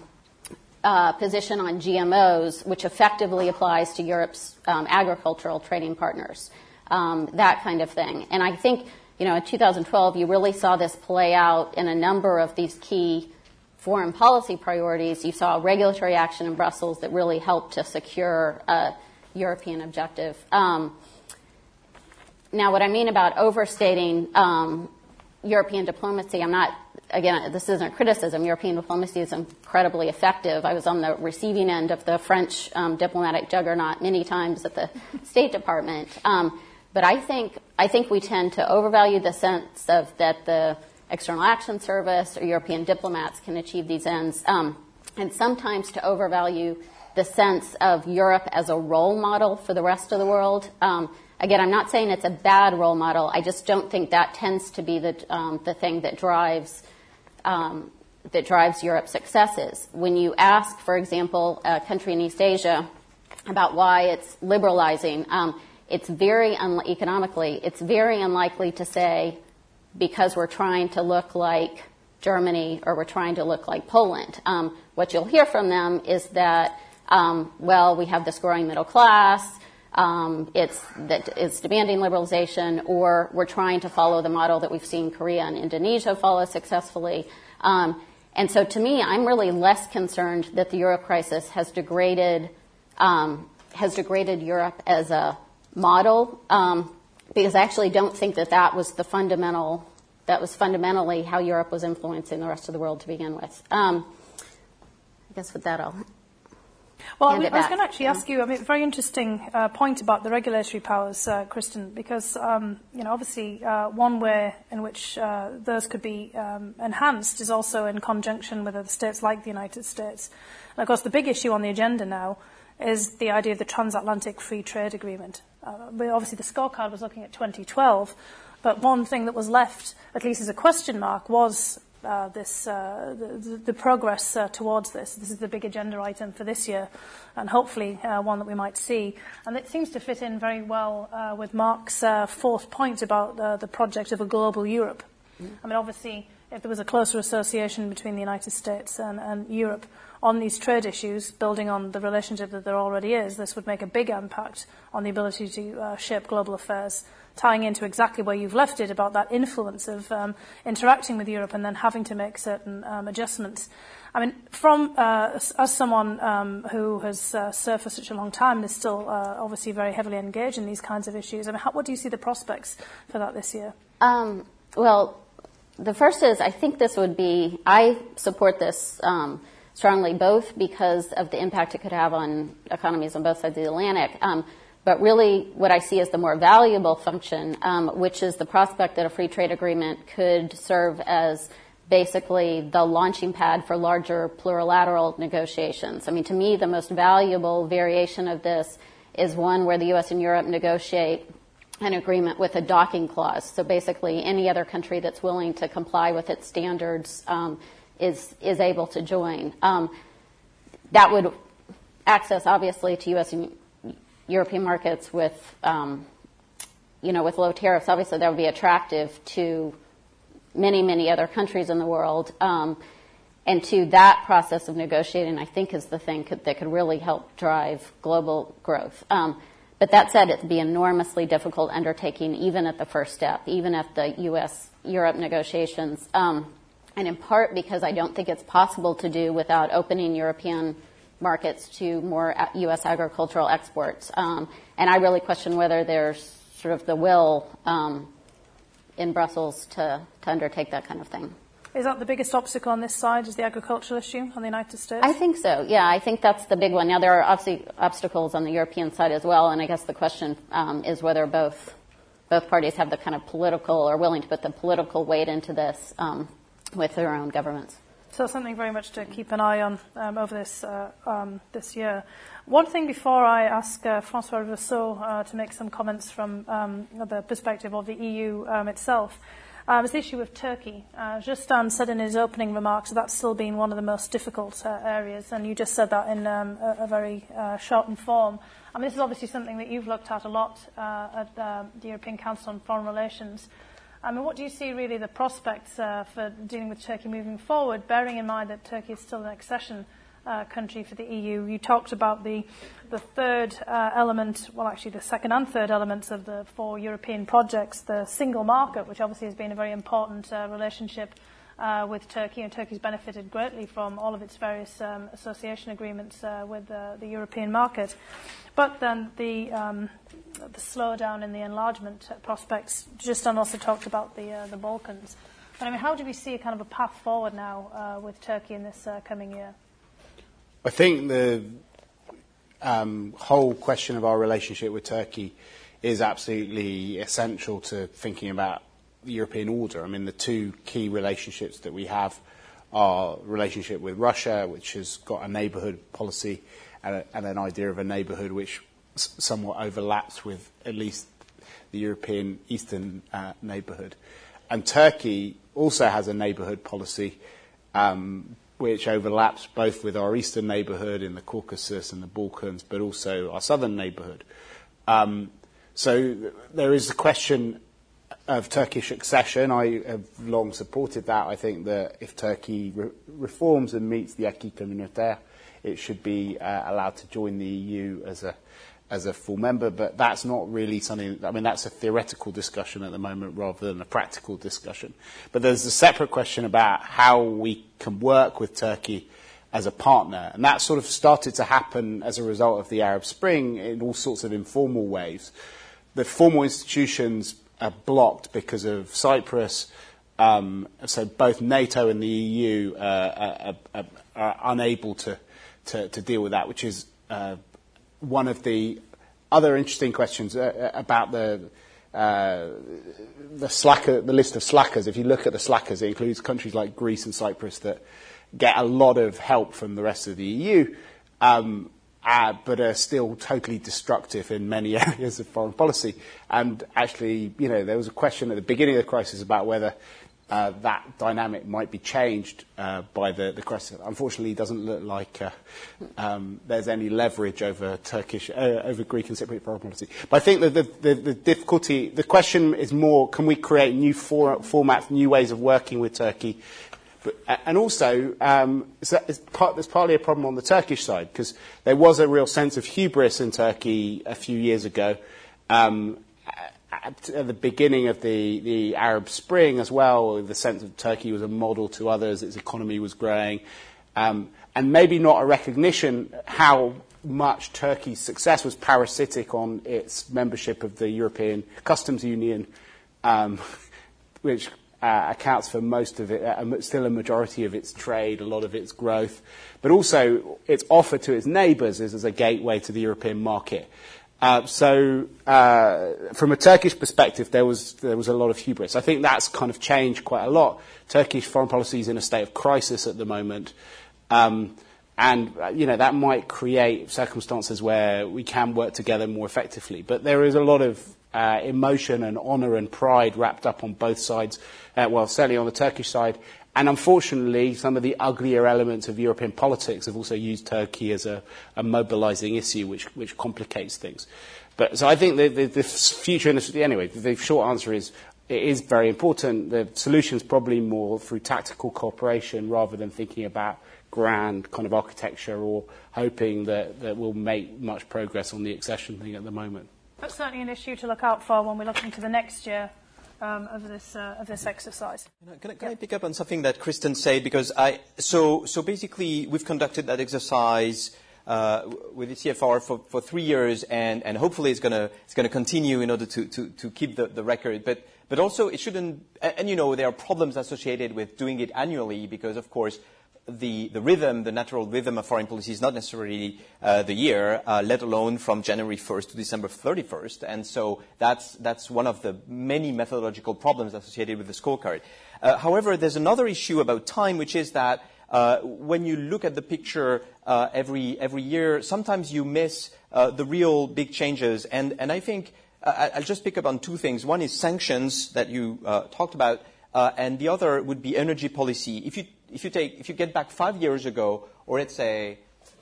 position on GMOs, which effectively applies to Europe's agricultural trading partners, that kind of thing. And I think, in 2012, you really saw this play out in a number of these key foreign policy priorities. You saw regulatory action in Brussels that really helped to secure a European objective. Now, what I mean about overstating European diplomacy, I'm not again, this isn't a criticism. European diplomacy is incredibly effective. I was on the receiving end of the French diplomatic juggernaut many times at the State Department. But I think we tend to overvalue the sense of that the External Action Service or European diplomats can achieve these ends, and sometimes to overvalue the sense of Europe as a role model for the rest of the world. Again, I'm not saying it's a bad role model. I just don't think that tends to be the thing that drives Europe's successes. When you ask, for example, a country in East Asia about why it's liberalizing, it's very economically, it's very unlikely to say because we're trying to look like Germany or we're trying to look like Poland. What you'll hear from them is that, well, we have this growing middle class. It's demanding liberalization, or we're trying to follow the model that we've seen Korea and Indonesia follow successfully. And so to me, I'm really less concerned that the Euro crisis has degraded Europe as a model, because I actually don't think that was fundamentally how Europe was influencing the rest of the world to begin with. I guess with that, I'll Well, I was going to actually ask you, very interesting point about the regulatory powers, Kristen, because, obviously one way in which those could be enhanced is also in conjunction with other states like the United States. And, of course, the big issue on the agenda now is the idea of the transatlantic free trade agreement. Obviously, the scorecard was looking at 2012, but one thing that was left, at least as a question mark, was the progress towards this. This is the big agenda item for this year, and hopefully one that we might see. And it seems to fit in very well with Mark's fourth point about the project of a global Europe. Mm-hmm. Obviously, if there was a closer association between the United States and Europe on these trade issues, building on the relationship that there already is, this would make a big impact on the ability to shape global affairs, tying into exactly where you've left it about that influence of interacting with Europe and then having to make certain adjustments. As someone who has served for such a long time, is still obviously very heavily engaged in these kinds of issues. What do you see the prospects for that this year? Well, the first is I think I support this strongly, both because of the impact it could have on economies on both sides of the Atlantic, but really what I see as the more valuable function, which is the prospect that a free trade agreement could serve as basically the launching pad for larger plurilateral negotiations. To me, the most valuable variation of this is one where the U.S. and Europe negotiate an agreement with a docking clause. So basically, any other country that's willing to comply with its standards is able to join. That would access, obviously, to U.S. and European markets with low tariffs. Obviously, that would be attractive to many, many other countries in the world. And to that process of negotiating, I think, is the thing that could really help drive global growth. But that said, it'd be an enormously difficult undertaking, even at the first step, even at the U.S.-Europe negotiations. And in part because I don't think it's possible to do without opening European markets to more U.S. agricultural exports. And I really question whether there's sort of the will in Brussels to undertake that kind of thing. Is that the biggest obstacle on this side, is the agricultural issue on the United States? I think so, yeah. I think that's the big one. Now, there are obviously obstacles on the European side as well, and I guess the question is whether both parties have the kind of political or willing to put the political weight into this with their own governments. So something very much to keep an eye on over this year. One thing before I ask François Rousseau to make some comments from the perspective of the EU itself, is the issue of Turkey. Justin said in his opening remarks that that's still been one of the most difficult areas, and you just said that in a very shortened form. This is obviously something that you've looked at a lot at the European Council on Foreign Relations. What do you see really the prospects for dealing with Turkey moving forward, bearing in mind that Turkey is still an accession country for the EU? You talked about the third element, well, actually the second and third elements of the 4 European projects, the single market, which obviously has been a very important relationship with Turkey, and Turkey's benefited greatly from all of its various association agreements with the European market. But then the slowdown in the enlargement prospects. Justin also talked about the Balkans. But I mean, how do we see a kind of a path forward now with Turkey in this coming year? I think the whole question of our relationship with Turkey is absolutely essential to thinking about the European order. I mean, the two key relationships that we have are relationship with Russia, which has got a neighbourhood policy and an idea of a neighbourhood which somewhat overlaps with at least the European eastern neighbourhood. And Turkey also has a neighbourhood policy which overlaps both with our eastern neighbourhood in the Caucasus and the Balkans, but also our southern neighbourhood. So there is the question of Turkish accession. I have long supported that. I think that if Turkey reforms and meets the acquis communautaire, it should be allowed to join the EU as a full member, but that's not really something, I mean, that's a theoretical discussion at the moment rather than a practical discussion. But there's a separate question about how we can work with Turkey as a partner, and that sort of started to happen as a result of the Arab Spring in all sorts of informal ways. The formal institutions are blocked because of Cyprus, so both NATO and the EU are unable to deal with that, which is one of the other interesting questions about the list of slackers. If you look at the slackers, it includes countries like Greece and Cyprus that get a lot of help from the rest of the EU, but are still totally destructive in many areas of foreign policy. And actually, there was a question at the beginning of the crisis about whether that dynamic might be changed by the crisis. Unfortunately, it doesn't look like there's any leverage over over Greek and Cypriot foreign policy. But I think that the difficulty, the question is more: can we create new formats, new ways of working with Turkey? And also, there's partly a problem on the Turkish side, because there was a real sense of hubris in Turkey a few years ago. At the beginning of the Arab Spring as well, the sense that Turkey was a model to others, its economy was growing, and maybe not a recognition how much Turkey's success was parasitic on its membership of the European Customs Union, which accounts for most of it, still a majority of its trade, a lot of its growth, but also its offer to its neighbours as a gateway to the European market. So from a Turkish perspective, there was a lot of hubris. I think that's kind of changed quite a lot. Turkish foreign policy is in a state of crisis at the moment. And that might create circumstances where we can work together more effectively. But there is a lot of emotion and honour and pride wrapped up on both sides, certainly on the Turkish side. And unfortunately, some of the uglier elements of European politics have also used Turkey as a mobilising issue, which complicates things. So I think the future, the short answer is it is very important. The solution is probably more through tactical cooperation rather than thinking about grand kind of architecture or hoping that we'll make much progress on the accession thing at the moment. That's certainly an issue to look out for when we look into the next year of this exercise. Can I pick up on something that Kristen said? Because so basically we've conducted that exercise with the CFR for 3 years, and hopefully it's going to continue in order to keep the record. But also it shouldn't. And there are problems associated with doing it annually because, of course, the natural rhythm of foreign policy is not necessarily the year, let alone from January 1st to December 31st. And so that's one of the many methodological problems associated with the scorecard. However, there's another issue about time, which is that when you look at the picture every year, sometimes you miss the real big changes. And I think I'll just pick up on two things. One is sanctions that you talked about, and the other would be energy policy. If you get back 5 years ago, or let's say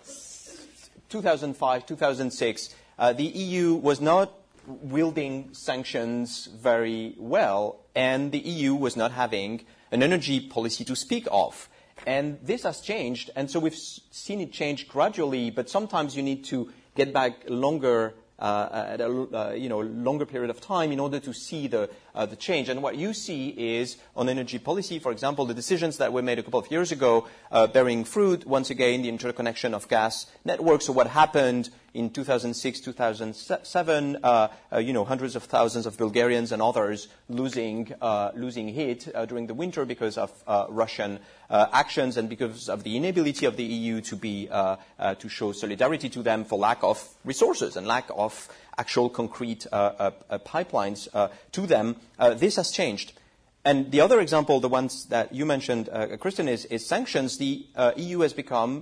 2005, 2006, the EU was not wielding sanctions very well, and the EU was not having an energy policy to speak of. And this has changed, and so we've seen it change gradually, but sometimes you need to get back longer at a longer period of time in order to see the change. And what you see is on energy policy, for example, the decisions that were made a couple of years ago bearing fruit. Once again, the interconnection of gas networks. So what happened in 2006, 2007, hundreds of thousands of Bulgarians and others losing heat during the winter because of Russian actions and because of the inability of the EU to show solidarity to them for lack of resources and lack of actual concrete pipelines to them. This has changed. And the other example, the ones that you mentioned, Kristen, is sanctions. The EU has become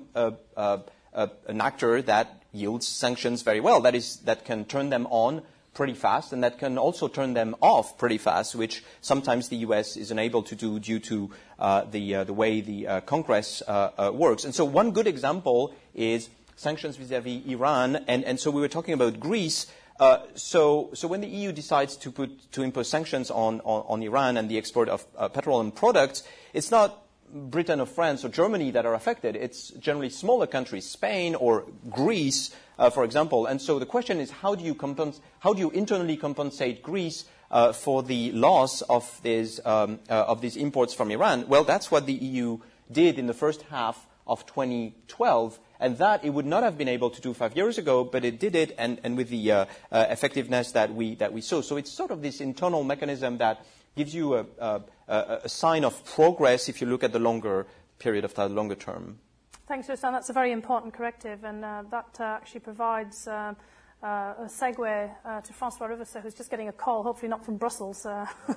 an actor that yields sanctions very well. That is, that can turn them on pretty fast, and that can also turn them off pretty fast, which sometimes the US is unable to do due to the way the Congress works. And so one good example is sanctions vis-à-vis Iran. And so we were talking about Greece. So when the EU decides to impose sanctions on Iran and the export of petroleum products, it's not Britain or France or Germany that are affected. It's generally smaller countries, Spain or Greece, for example. And so the question is, how do you internally compensate Greece for the loss of these imports from Iran? Well, that's what the EU did in the first half of 2012. And that it would not have been able to do 5 years ago, but it did it, and with the effectiveness that we saw. So it's sort of this internal mechanism that gives you a sign of progress if you look at the longer period of time, longer term. Thanks, Tristan. That's a very important corrective, and that actually provides a segue to Francois Riverseux, who's just getting a call, hopefully not from Brussels,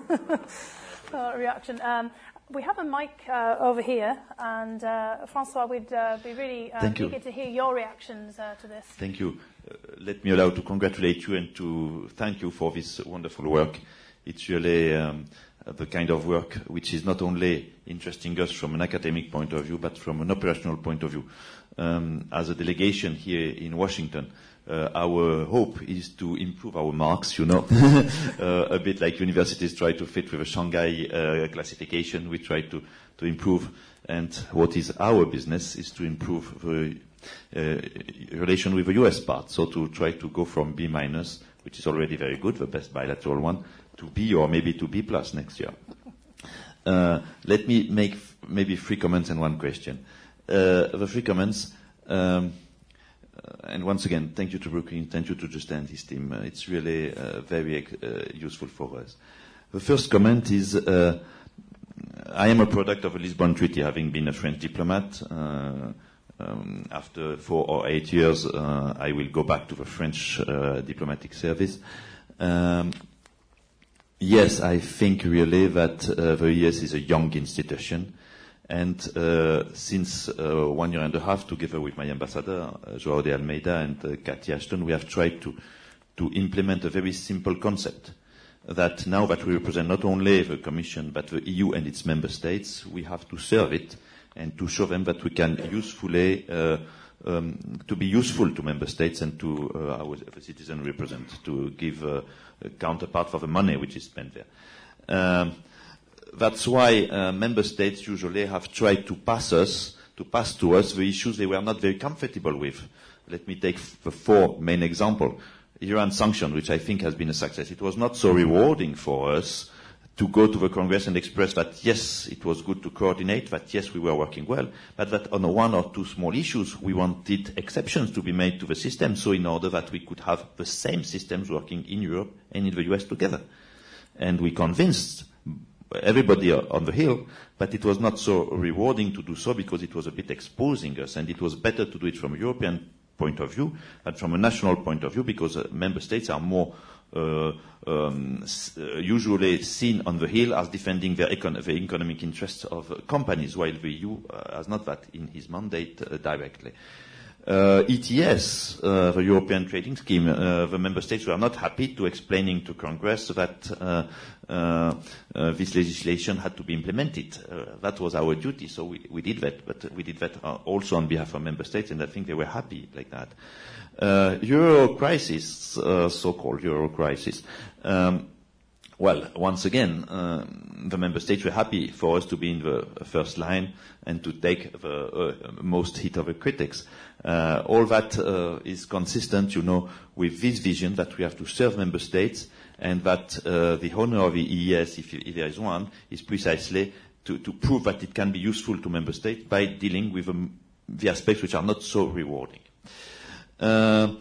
reaction. We have a mic over here, and Francois, we'd be really eager to hear your reactions to this. Thank you. Let me allow to congratulate you and to thank you for this wonderful work. It's really the kind of work which is not only interesting us from an academic point of view, but from an operational point of view. As a delegation here in Washington, our hope is to improve our marks, a bit like universities try to fit with a Shanghai classification. We try to improve. And what is our business is to improve the relation with the US part. So to try to go from B-, which is already very good, the best bilateral one, to B or maybe to B+ next year. Let me make maybe 3 comments and 1 question. The 3 comments, and once again, thank you to Brookings, thank you to Justin and his team. It's really very useful for us. The first comment is, I am a product of the Lisbon Treaty, having been a French diplomat. After 4 or 8 years, I will go back to the French diplomatic service. Yes, I think really that the ES is a young institution. And since 1 year and a half, together with my ambassador, João de Almeida and Cathy Ashton, we have tried to implement a very simple concept. That now that we represent not only the Commission, but the EU and its member states, we have to serve it and to show them that we can usefully, to be useful to member states and to the citizens we represent, to give a counterpart for the money which is spent there. That's why member states usually have tried to pass to us the issues they were not very comfortable with. Let me take the 4 main examples. Iran sanction, which I think has been a success. It was not so rewarding for us to go to the Congress and express that, yes, it was good to coordinate, that, yes, we were working well, but that on 1 or 2 small issues, we wanted exceptions to be made to the system, so in order that we could have the same systems working in Europe and in the US together. And we convinced everybody on the Hill, but it was not so rewarding to do so because it was a bit exposing us, and it was better to do it from a European point of view than from a national point of view, because member states are more usually seen on the Hill as defending the economic interests of companies, while the EU has not that in his mandate directly. ETS, the European Trading Scheme, the member states were not happy to explaining to Congress that this legislation had to be implemented. That was our duty, so we did that, but we did that also on behalf of member states, and I think they were happy like that. Euro crisis, so-called Euro crisis. Well, once again, the member states were happy for us to be in the first line and to take the most hit of the critics. All that is consistent, with this vision that we have to serve member states, and that the honor of the EES, if there is one, is precisely to prove that it can be useful to member states by dealing with the aspects which are not so rewarding.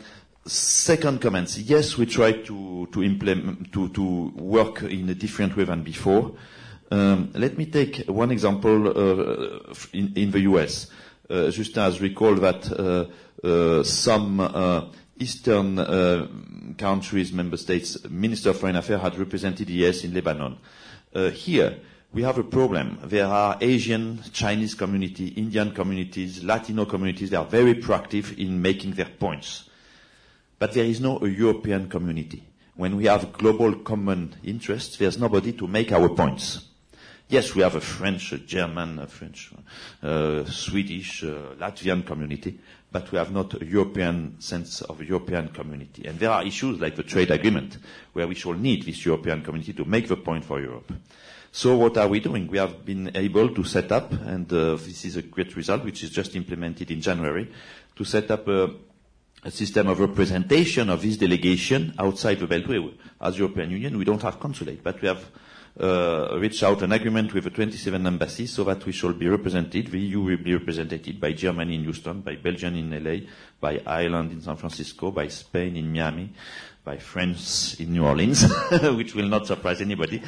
Second comments. Yes, we try to implement, to work in a different way than before. Let me take one example in the US. Justin has recalled that some Eastern countries, member states, Minister of Foreign Affairs had represented the ES in Lebanon. Here, we have a problem. There are Asian, Chinese community, Indian communities, Latino communities. They are very proactive in making their points. But there is no European community. When we have global common interests, there's nobody to make our points. Yes, we have a French, a German, a French, Swedish, Latvian community, but we have not a European sense of a European community. And there are issues like the trade agreement, where we shall need this European community to make the point for Europe. So what are we doing? We have been able to set up, and this is a great result, which is just implemented in January, to set up a system of representation of this delegation outside the Beltway. As European Union, we don't have consulate, but we have reached out an agreement with the 27 embassies so that we shall be represented. The EU will be represented by Germany in Houston, by Belgium in LA, by Ireland in San Francisco, by Spain in Miami, by France in New Orleans, which will not surprise anybody,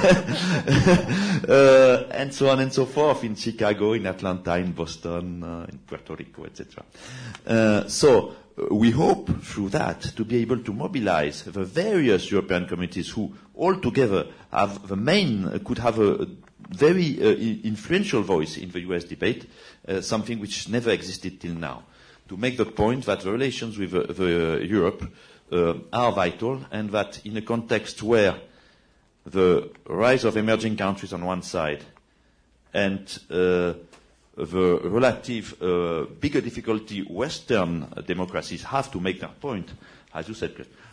and so on and so forth, in Chicago, in Atlanta, in Boston, in Puerto Rico, etc. So we hope through that to be able to mobilize the various European communities who all together have could have a very influential voice in the US debate, something which never existed till now, to make the point that the relations with Europe are vital, and that in a context where the rise of emerging countries on one side and the relative bigger difficulty Western democracies have to make their point, as you said,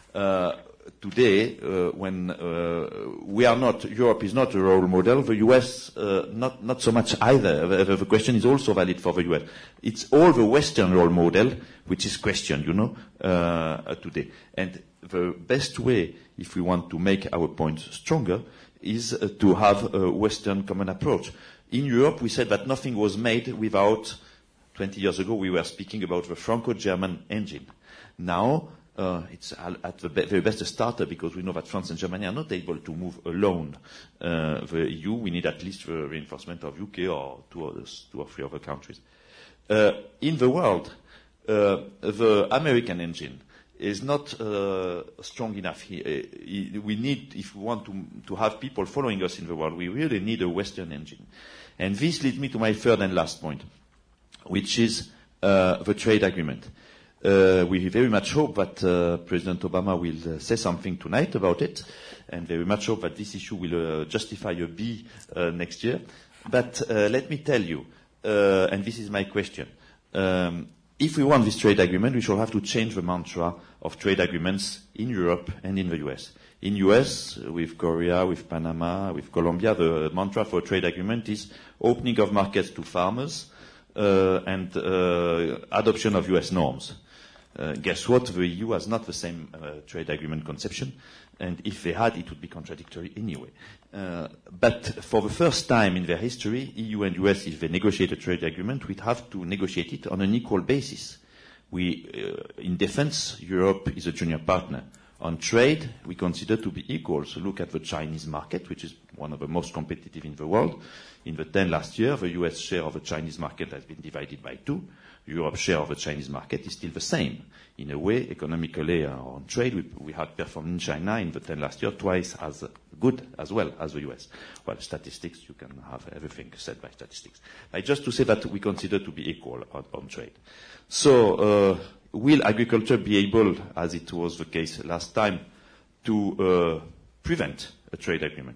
today, when we are not, Europe is not a role model, the US not so much either. The question is also valid for the US. It's all the Western role model which is questioned, today. And the best way, if we want to make our point stronger, is to have a Western common approach. In Europe, we said that nothing was made without, 20 years ago, we were speaking about the Franco-German engine. Now, it's at the very best a starter, because we know that France and Germany are not able to move alone. The EU, we need at least the reinforcement of UK or two or three other countries. In the world, the American engine is not strong enough. We need, if we want to have people following us in the world, we really need a Western engine. And this leads me to my third and last point, which is the trade agreement. We very much hope that President Obama will say something tonight about it, and very much hope that this issue will justify a B next year. But let me tell you, and this is my question, if we want this trade agreement, we shall have to change the mantra of trade agreements in Europe and in the US. In US, with Korea, with Panama, with Colombia, the mantra for a trade agreement is opening of markets to farmers and adoption of US norms. Guess what? The EU has not the same trade agreement conception, and if they had, it would be contradictory anyway. But for the first time in their history, EU and US, if they negotiate a trade agreement, we'd have to negotiate it on an equal basis. In defense, Europe is a junior partner. On trade, we consider to be equal. So look at the Chinese market, which is one of the most competitive in the world. In the 10 last year, the US share of the Chinese market has been divided by 2. Europe's share of the Chinese market is still the same. In a way, economically on trade, we had performed in China in the 10 last year twice as good as well as the US. Well, statistics, you can have everything said by statistics. But just to say that we consider to be equal on trade. So, will agriculture be able, as it was the case last time, to prevent a trade agreement?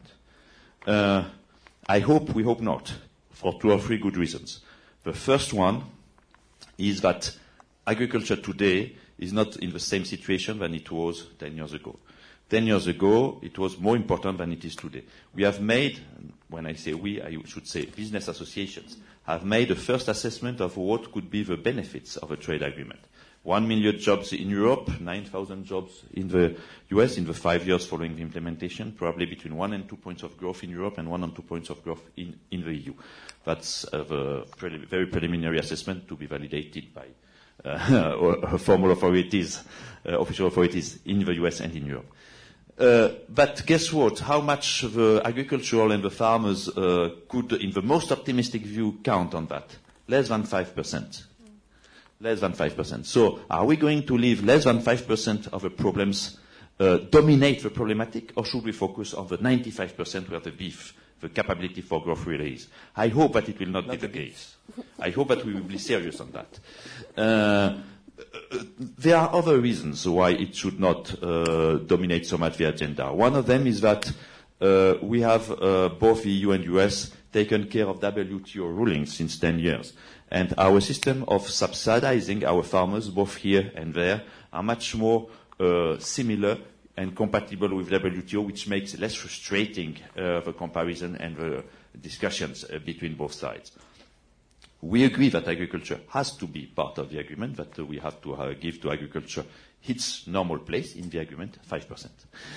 We hope not, for 2 or 3 good reasons. The first one is that agriculture today is not in the same situation than it was 10 years ago. 10 years ago, it was more important than it is today. We have made, when I say we, I should say business associations, have made a first assessment of what could be the benefits of a trade agreement. 1 million jobs in Europe, 9,000 jobs in the US in the 5 years following the implementation, probably between 1 and 2 points of growth in Europe and 1 and 2 points of growth in the EU. That's the very preliminary assessment to be validated by formal authorities, official authorities in the US and in Europe. But guess what? How much the agricultural and the farmers could, in the most optimistic view, count on that? Less than 5%. Less than 5%. So are we going to leave less than 5% of the problems dominate the problematic, or should we focus on the 95% where the beef, the capability for growth really is? I hope that it will not be the case. I hope that we will be serious on that. There are other reasons why it should not dominate so much the agenda. One of them is that we have both the EU and US taken care of WTO rulings since 10 years. And our system of subsidizing our farmers, both here and there, are much more similar and compatible with WTO, which makes less frustrating the comparison and the discussions between both sides. We agree that agriculture has to be part of the agreement, that we have to give to agriculture its normal place in the agreement, 5%.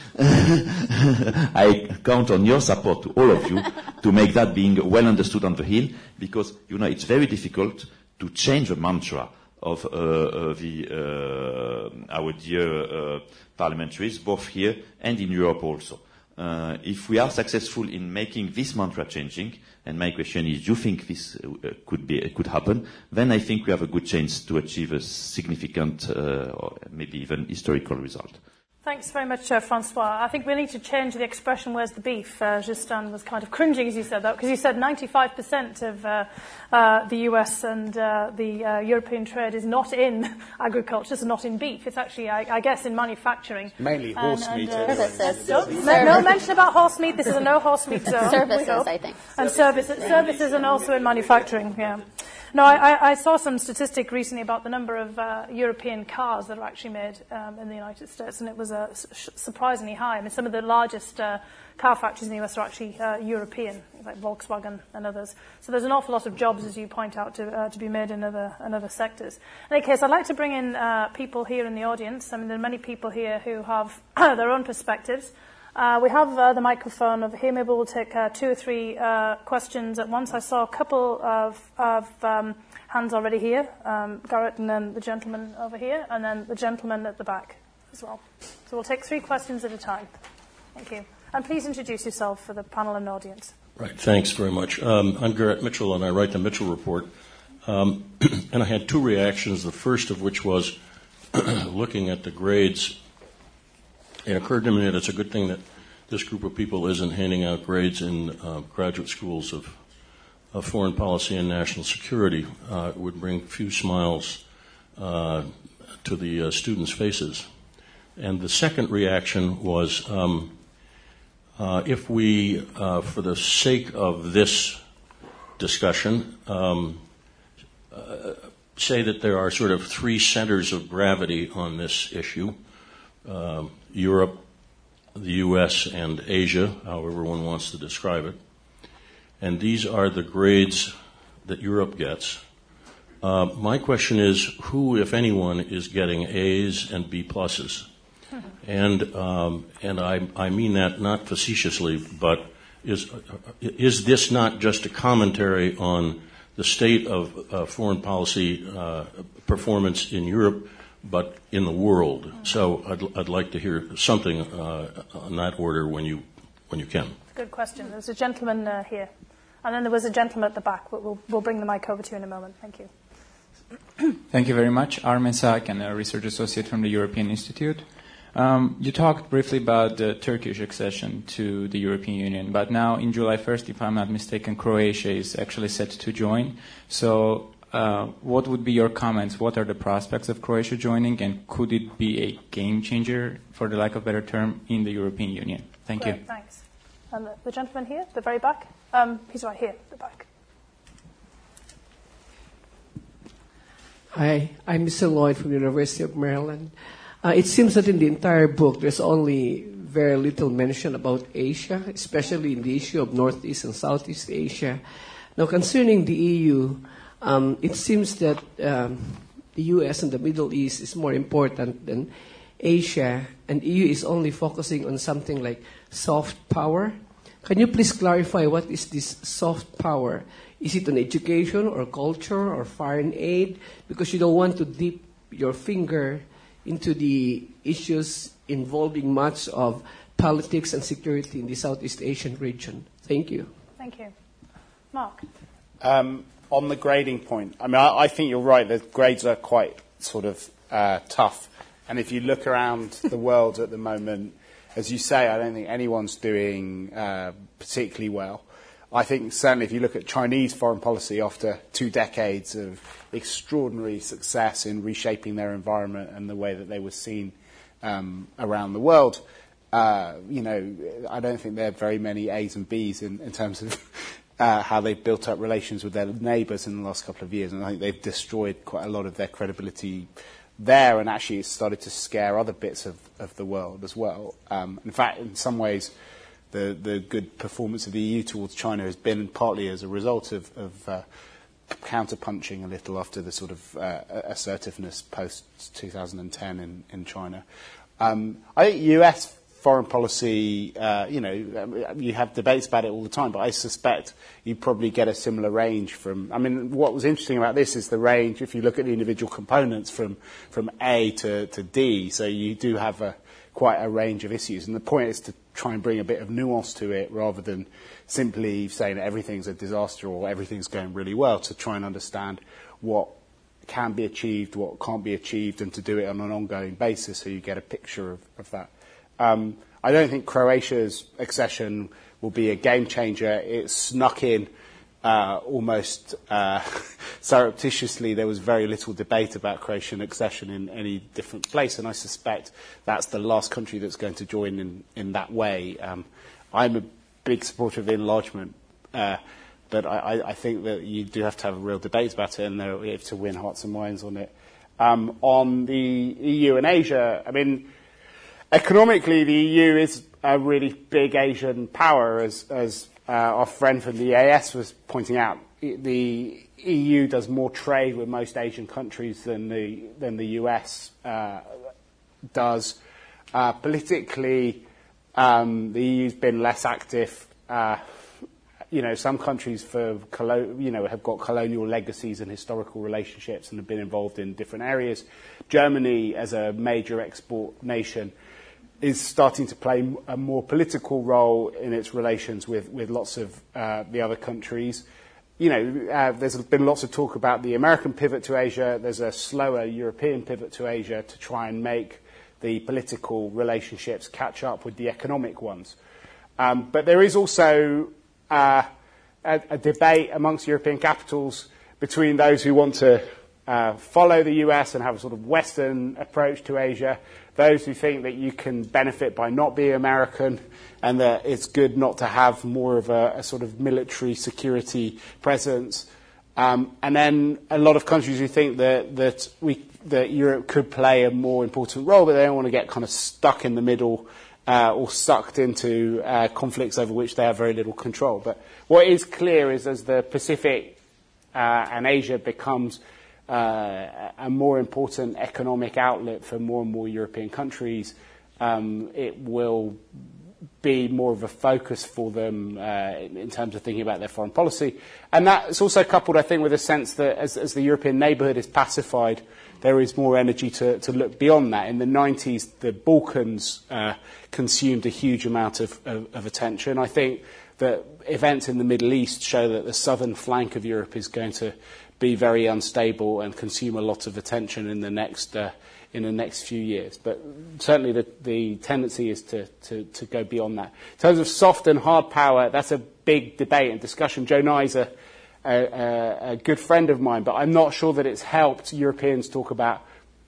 I count on your support, to all of you, to make that being well understood on the Hill, because, it's very difficult to change the mantra of our dear parliamentaries, both here and in Europe also. If we are successful in making this mantra changing, and my question is, do you think this could happen? Then I think we have a good chance to achieve a significant, or maybe even historical result. Thanks very much, Francois. I think we need to change the expression, where's the beef? Justin was kind of cringing as you said that, because you said 95% of the US and the European trade is not in agriculture, so not in beef. It's actually, I guess, in manufacturing. Mainly horse meat. Services. No mention about horse meat. This is a no horse meat zone. Services, I think. And services and also in manufacturing, yeah. No, I saw some statistic recently about the number of European cars that are actually made in the United States, and it was surprisingly high. I mean, some of the largest car factories in the US are actually European, like Volkswagen and others. So there's an awful lot of jobs, as you point out, to be made in other sectors. In any case, I'd like to bring in people here in the audience. I mean, there are many people here who have their own perspectives. We have the microphone over here. Maybe we'll take 2 or 3 questions at once. I saw a couple of hands already here, Garrett and then the gentleman over here, and then the gentleman at the back as well. So we'll take 3 questions at a time. Thank you. And please introduce yourself for the panel and audience. Right. Thanks very much. I'm Garrett Mitchell, and I write the Mitchell Report. And I had 2 reactions, the first of which was looking at the grades. It occurred to me that it's a good thing that this group of people isn't handing out grades in graduate schools of foreign policy and national security. It would bring few smiles to the students' faces. And the second reaction was, if we, for the sake of this discussion, say that there are sort of 3 centers of gravity on this issue, Europe, the U.S., and Asia, however one wants to describe it. And these are the grades that Europe gets. My question is, who, if anyone, is getting A's and B pluses? And I mean that not facetiously, but is this not just a commentary on the state of foreign policy performance in Europe, but in the world? So I'd like to hear something on that order when you can. It's a good question. There's a gentleman here, and then there was a gentleman at the back. We'll bring the mic over to you in a moment. Thank you. Thank you very much. Armen Sakin, a research associate from the European Institute. You talked briefly about the Turkish accession to the European Union, but now in July 1st, if I'm not mistaken, Croatia is actually set to join. So what would be your comments? What are the prospects of Croatia joining, and could it be a game changer, for the lack of a better term, in the European Union? Thank you. Thanks. And the gentleman here, the very back. He's right here, at the back. Hi, I'm Mr. Lloyd from the University of Maryland. It seems that in the entire book, there's only very little mention about Asia, especially in the issue of Northeast and Southeast Asia. Now, concerning the EU, it seems that the US and the Middle East is more important than Asia, and EU is only focusing on something like soft power. Can you please clarify what is this soft power? Is it on education or culture or foreign aid? Because you don't want to dip your finger into the issues involving much of politics and security in the Southeast Asian region. Thank you. Thank you. Mark? On the grading point, I mean, I think you're right. The grades are quite sort of tough. And if you look around the world at the moment, as you say, I don't think anyone's doing particularly well. I think certainly if you look at Chinese foreign policy after 2 decades of extraordinary success in reshaping their environment and the way that they were seen around the world, I don't think there are very many A's and B's in terms of how they've built up relations with their neighbours in the last couple of years. And I think they've destroyed quite a lot of their credibility there, and actually it's started to scare other bits of the world as well. In fact, in some ways, the good performance of the EU towards China has been partly as a result of counter-punching a little after the sort of assertiveness post-2010 in China. I think US foreign policy, you have debates about it all the time, but I suspect you probably get a similar range from... I mean, what was interesting about this is the range, if you look at the individual components from A to D, so you do have quite a range of issues. And the point is to try and bring a bit of nuance to it rather than simply saying that everything's a disaster or everything's going really well, to try and understand what can be achieved, what can't be achieved, and to do it on an ongoing basis so you get a picture of that. I don't think Croatia's accession will be a game changer. It snuck in almost surreptitiously. There was very little debate about Croatian accession in any different place, and I suspect that's the last country that's going to join in that way. I'm a big supporter of enlargement, but I think that you do have to have a real debate about it, and you have to win hearts and minds on it. On the EU and Asia, I mean, economically, the EU is a really big Asian power, as our friend from the AS was pointing out. The EU does more trade with most Asian countries than the US does. Politically, the EU's been less active. Some countries have got colonial legacies and historical relationships and have been involved in different areas. Germany, as a major export nation, is starting to play a more political role in its relations with lots of the other countries. There's been lots of talk about the American pivot to Asia. There's a slower European pivot to Asia to try and make the political relationships catch up with the economic ones. But there is also a debate amongst European capitals between those who want to follow the US and have a sort of Western approach to Asia, those who think that you can benefit by not being American and that it's good not to have more of a sort of military security presence. And then a lot of countries who think that Europe could play a more important role, but they don't want to get kind of stuck in the middle or sucked into conflicts over which they have very little control. But what is clear is as the Pacific and Asia becomes a more important economic outlet for more and more European countries, it will be more of a focus for them in terms of thinking about their foreign policy. And that's also coupled, I think, with a sense that as the European neighbourhood is pacified, there is more energy to look beyond that. In the 90s, the Balkans consumed a huge amount of attention. I think that events in the Middle East show that the southern flank of Europe is going to be very unstable and consume a lot of attention in the next few years. But certainly the tendency is to go beyond that. In terms of soft and hard power, that's a big debate and discussion. Joe Nye's a good friend of mine, but I'm not sure that it's helped Europeans talk about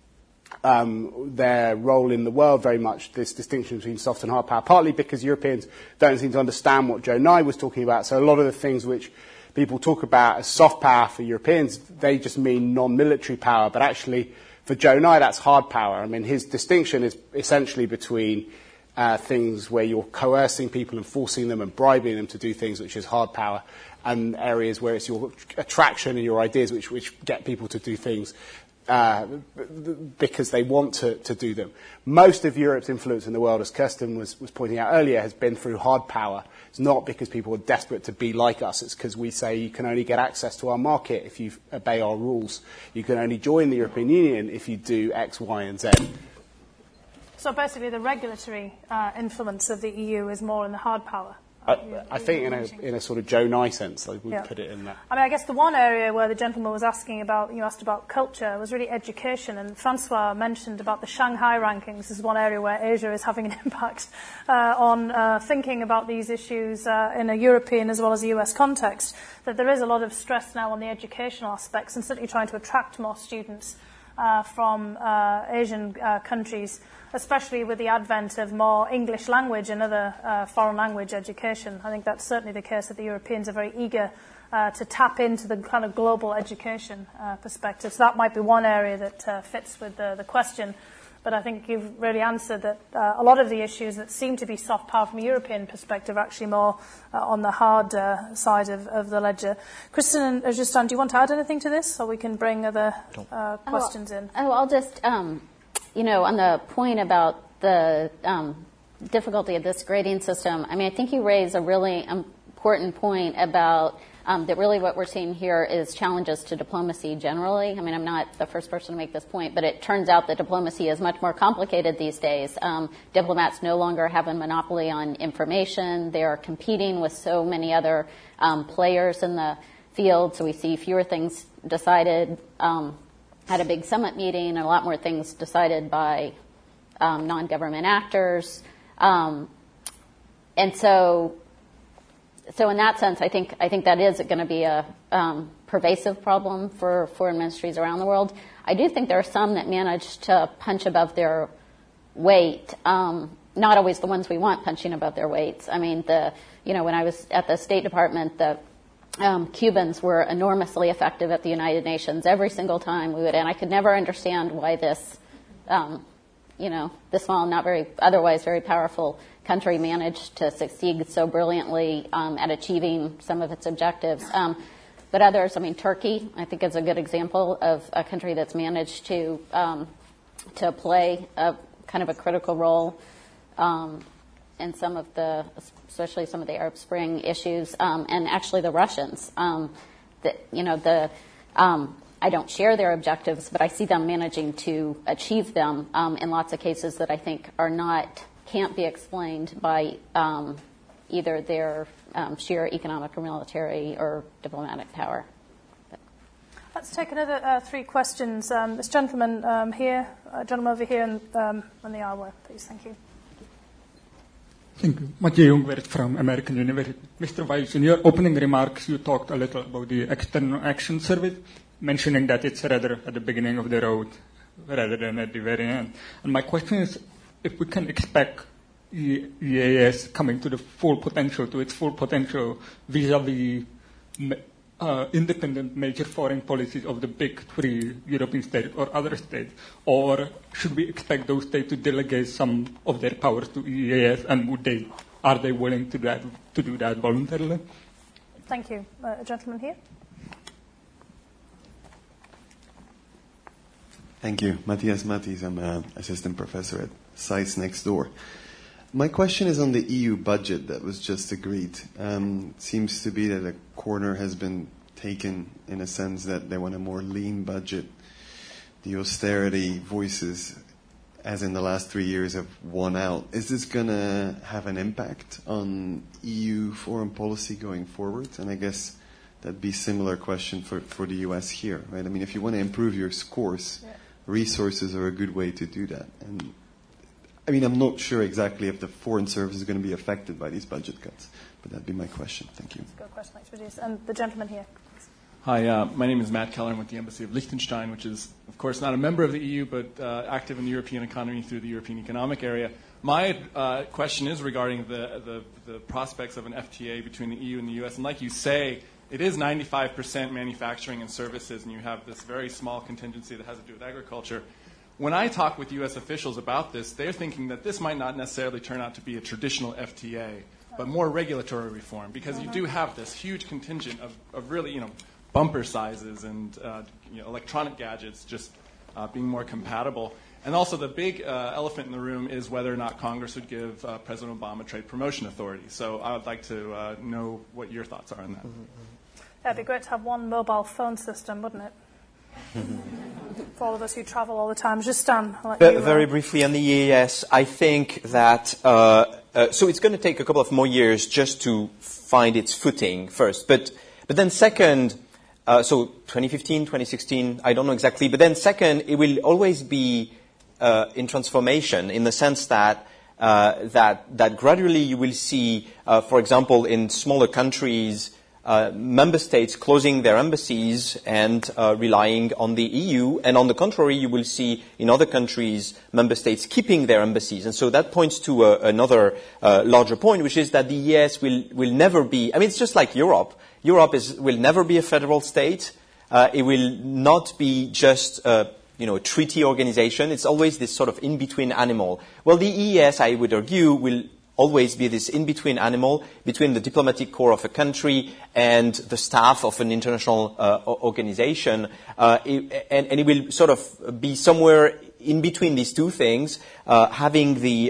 their role in the world very much, this distinction between soft and hard power, partly because Europeans don't seem to understand what Joe Nye was talking about. So a lot of the things which people talk about as soft power for Europeans, they just mean non-military power. But actually, for Joe Nye, that's hard power. I mean, his distinction is essentially between things where you're coercing people and forcing them and bribing them to do things, which is hard power, and areas where it's your attraction and your ideas which get people to do things, because they want to do them. Most of Europe's influence in the world, as Kirsten was pointing out earlier, has been through hard power. It's not because people are desperate to be like us. It's because we say you can only get access to our market if you obey our rules. You can only join the European Union if you do X, Y, and Z. So basically the regulatory influence of the EU is more in the hard power. I think in a sort of Joe Nye sense, I would put it in that. I mean, I guess the one area where the gentleman was asking about, you asked about culture, was really education. And Francois mentioned about the Shanghai rankings. This is one area where Asia is having an impact on thinking about these issues in a European as well as a US context. That there is a lot of stress now on the educational aspects and certainly trying to attract more students from Asian countries, especially with the advent of more English language and other foreign language education. I think that's certainly the case that the Europeans are very eager to tap into the kind of global education perspective. So that might be one area that fits with the question. But I think you've really answered that a lot of the issues that seem to be soft power from a European perspective are actually more on the hard side of the ledger. Kristen and Justin, do you want to add anything to this, so we can bring other questions in? I'll just, on the point about the difficulty of this grading system, I mean, I think you raise a really important point about that really what we're seeing here is challenges to diplomacy generally. I mean, I'm not the first person to make this point, but it turns out that diplomacy is much more complicated these days. Diplomats no longer have a monopoly on information. They are competing with so many other players in the field, so we see fewer things decided at a big summit meeting and a lot more things decided by non-government actors. And so in that sense, I think that is going to be a pervasive problem for foreign ministries around the world. I do think there are some that manage to punch above their weight. Not always the ones we want punching above their weights. I mean, when I was at the State Department, the Cubans were enormously effective at the United Nations every single time we would, and I could never understand why this, this small, not very, otherwise very powerful country managed to succeed so brilliantly at achieving some of its objectives. But others, I mean, Turkey, I think is a good example of a country that's managed to play a kind of a critical role in some of the, especially some of the Arab Spring issues, and actually the Russians. I don't share their objectives, but I see them managing to achieve them in lots of cases that I think can't be explained by either their sheer economic or military or diplomatic power. Let's take another 3 questions. This gentleman here, gentleman over here, and on the aisle, please. Thank you. Thank you. Mathieu Jungwirth from American University. Mr. Weiss, in your opening remarks, you talked a little about the External Action Service, mentioning that it's rather at the beginning of the road rather than at the very end. And my question is, if we can expect EAS coming to its full potential vis-à-vis independent major foreign policies of the big 3 European states or other states, or should we expect those states to delegate some of their powers to EAS, and are they willing to do that voluntarily? Thank you. A gentleman here. Thank you. Matthias Mattis. I'm an assistant professor at SAIS next door. My question is on the EU budget that was just agreed. It seems to be that a corner has been taken in a sense that they want a more lean budget. The austerity voices, as in the last 3 years, have won out. Is this going to have an impact on EU foreign policy going forward? And I guess that'd be a similar question for the US here, right? I mean, if you want to improve your scores, resources are a good way to do that. And I mean, I'm not sure exactly if the Foreign Service is going to be affected by these budget cuts, but that'd be my question. Thank you. That's a good question. Thanks, Matthias. And the gentleman here. Hi, my name is Matt Keller. I'm with the Embassy of Liechtenstein, which is, of course, not a member of the EU, but active in the European economy through the European Economic Area. My question is regarding the prospects of an FTA between the EU and the US. And like you say, it is 95% manufacturing and services, and you have this very small contingency that has to do with agriculture. When I talk with U.S. officials about this, they're thinking that this might not necessarily turn out to be a traditional FTA, but more regulatory reform, because you do have this huge contingent of really, bumper sizes and electronic gadgets just being more compatible. And also the big elephant in the room is whether or not Congress would give President Obama trade promotion authority. So I would like to know what your thoughts are on that. Yeah, it'd be great to have one mobile phone system, wouldn't it? For all of us who travel all the time. Just Dan, I'll let you, very briefly on the EAS, I think that so it's going to take a couple of more years just to find its footing first. But then second, so 2015, 2016, I don't know exactly. But then second, it will always be in transformation in the sense that that gradually you will see, for example, in smaller countries, member states closing their embassies and relying on the EU, and on the contrary, you will see in other countries member states keeping their embassies. And so that points to another larger point, which is that the EAS will never be. I mean, it's just like Europe. Europe will never be a federal state. It will not be just a treaty organization. It's always this sort of in-between animal. Well, the EAS, I would argue, will always be this in-between animal between the diplomatic corps of a country and the staff of an international organization. And it will sort of be somewhere in between these two things, having the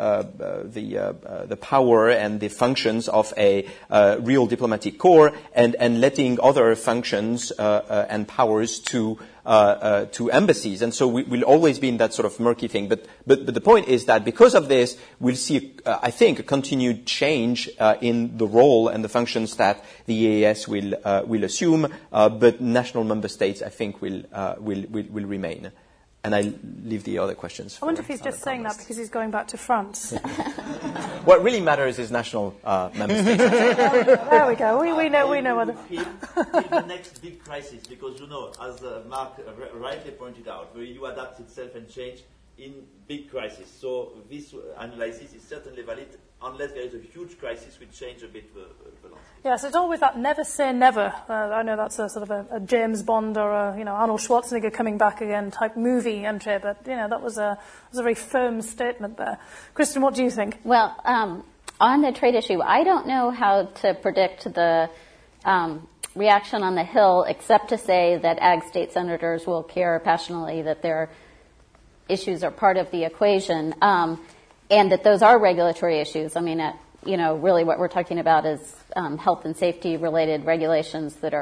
power and the functions of a real diplomatic corps and letting other functions and powers to embassies. And so we'll always be in that sort of murky thing. But the point is that because of this, we'll see, I think, a continued change in the role and the functions that the EAS will assume. But national member states, I think, will remain. And I leave the other questions. I wonder if he's just saying that because he's going back to France. What really matters is national member states. There we go. We know what. The next big crisis, because as Mark rightly pointed out, the EU adapts itself and change in big crisis. So this analysis is certainly valid unless there is a huge crisis which change a bit the landscape. Yes, it's always that never say never. I know that's a sort of a James Bond or a Arnold Schwarzenegger coming back again type movie entry, but that was a very firm statement there. Kristen, what do you think? Well, on the trade issue, I don't know how to predict the reaction on the Hill, except to say that ag state senators will care passionately that their issues are part of the equation, and that those are regulatory issues. I mean, really what we're talking about is health and safety related regulations that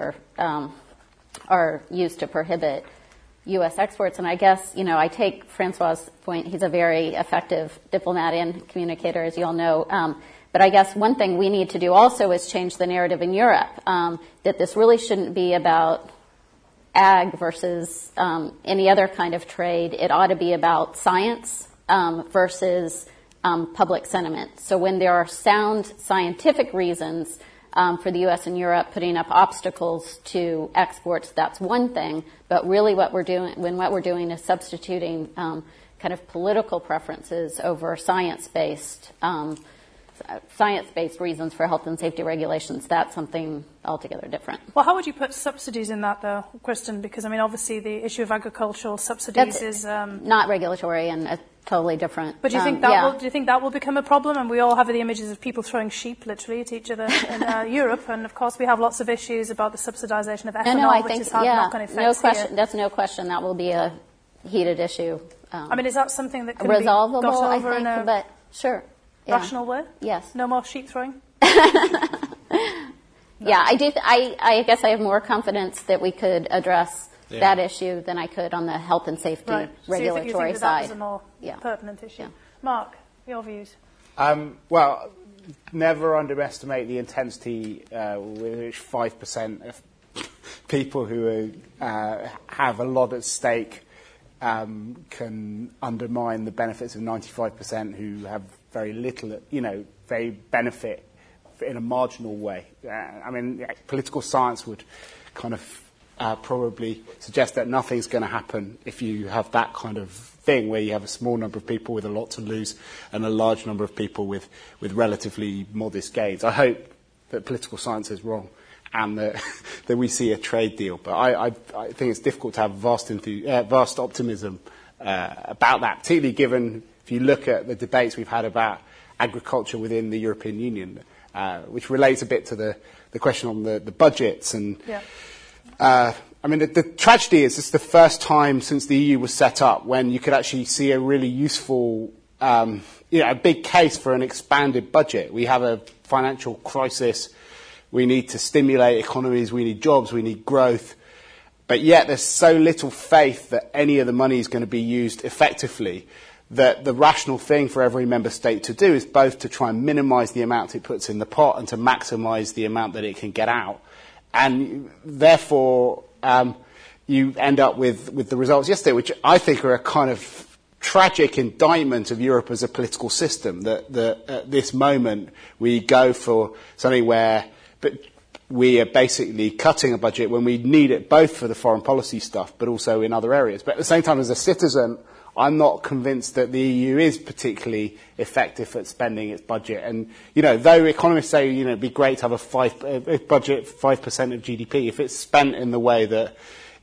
are used to prohibit U.S. exports. And I guess, I take Francois' point. He's a very effective diplomat and communicator, as you all know. But I guess one thing we need to do also is change the narrative in Europe, that this really shouldn't be about ag versus any other kind of trade. It ought to be about science versus public sentiment. So when there are sound scientific reasons for the U.S. and Europe putting up obstacles to exports, that's one thing. But really what we're doing is substituting kind of political preferences over science-based reasons for health and safety regulations. That's something altogether different. Well, how would you put subsidies in that, though, Kristen? Because, obviously the issue of agricultural subsidies is not regulatory and totally different. But do you think that do you think that will become a problem? And we all have the images of people throwing sheep literally at each other in Europe, and of course we have lots of issues about the subsidization of ethanol, which is knock-on effects. No question. That's no question. That will be a heated issue. Is that something that can resolvable, be got over I think, in a but sure. rational way? Yes. No more sheep throwing? Yeah, I do. I guess I have more confidence that we could address that issue than I could on the health and safety regulatory so you think side. That was a more pertinent issue. Yeah. Mark, your views? Well, never underestimate the intensity with which 5% of people who have a lot at stake can undermine the benefits of 95% who have very little, they benefit in a marginal way. Political science would kind of probably suggest that nothing's going to happen if you have that kind of thing where you have a small number of people with a lot to lose and a large number of people with relatively modest gains. I hope that political science is wrong and that we see a trade deal. But I think it's difficult to have vast optimism about that, particularly given if you look at the debates we've had about agriculture within the European Union, which relates a bit to the question on the budgets and I mean, the tragedy is it's the first time since the EU was set up when you could actually see a really useful, a big case for an expanded budget. We have a financial crisis. We need to stimulate economies. We need jobs. We need growth. But yet there's so little faith that any of the money is going to be used effectively that the rational thing for every member state to do is both to try and minimise the amount it puts in the pot and to maximise the amount that it can get out. And therefore, you end up with the results yesterday, which I think are a kind of tragic indictment of Europe as a political system, that at this moment we go for something where we are basically cutting a budget when we need it both for the foreign policy stuff but also in other areas. But at the same time, as a citizen, I'm not convinced that the EU is particularly effective at spending its budget. And, though economists say, it'd be great to have a budget 5% of GDP, if it's spent in the way that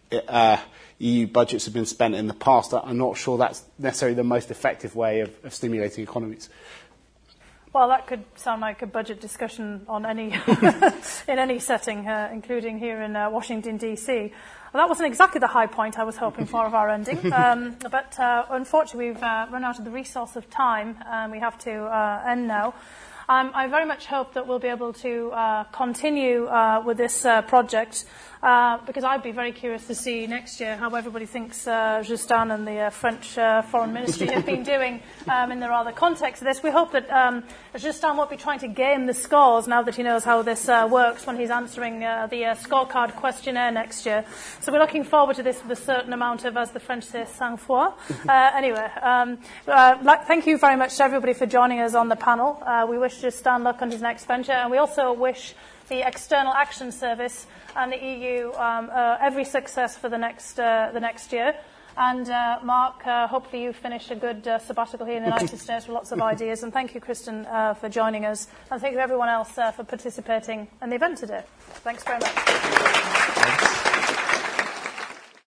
EU budgets have been spent in the past, I'm not sure that's necessarily the most effective way of stimulating economies. Well, that could sound like a budget discussion on any in any setting, including here in Washington, D.C. Well, that wasn't exactly the high point I was hoping for of our ending, but unfortunately we've run out of the resource of time, and we have to end now. I very much hope that we'll be able to continue with this project, because I'd be very curious to see next year how everybody thinks Justin and the French Foreign Ministry have been doing in the rather context of this. We hope that Justin won't be trying to game the scores now that he knows how this works when he's answering the scorecard questionnaire next year. So we're looking forward to this with a certain amount of, as the French say, sang-froid. Anyway, thank you very much to everybody for joining us on the panel. We wish Justin luck on his next venture, and we also wish the External Action Service and the EU every success for the next year. And Mark, hopefully you finish a good sabbatical here in the United States with lots of ideas. And thank you, Kristen, for joining us. And thank you everyone else for participating in the event today. Thanks very much.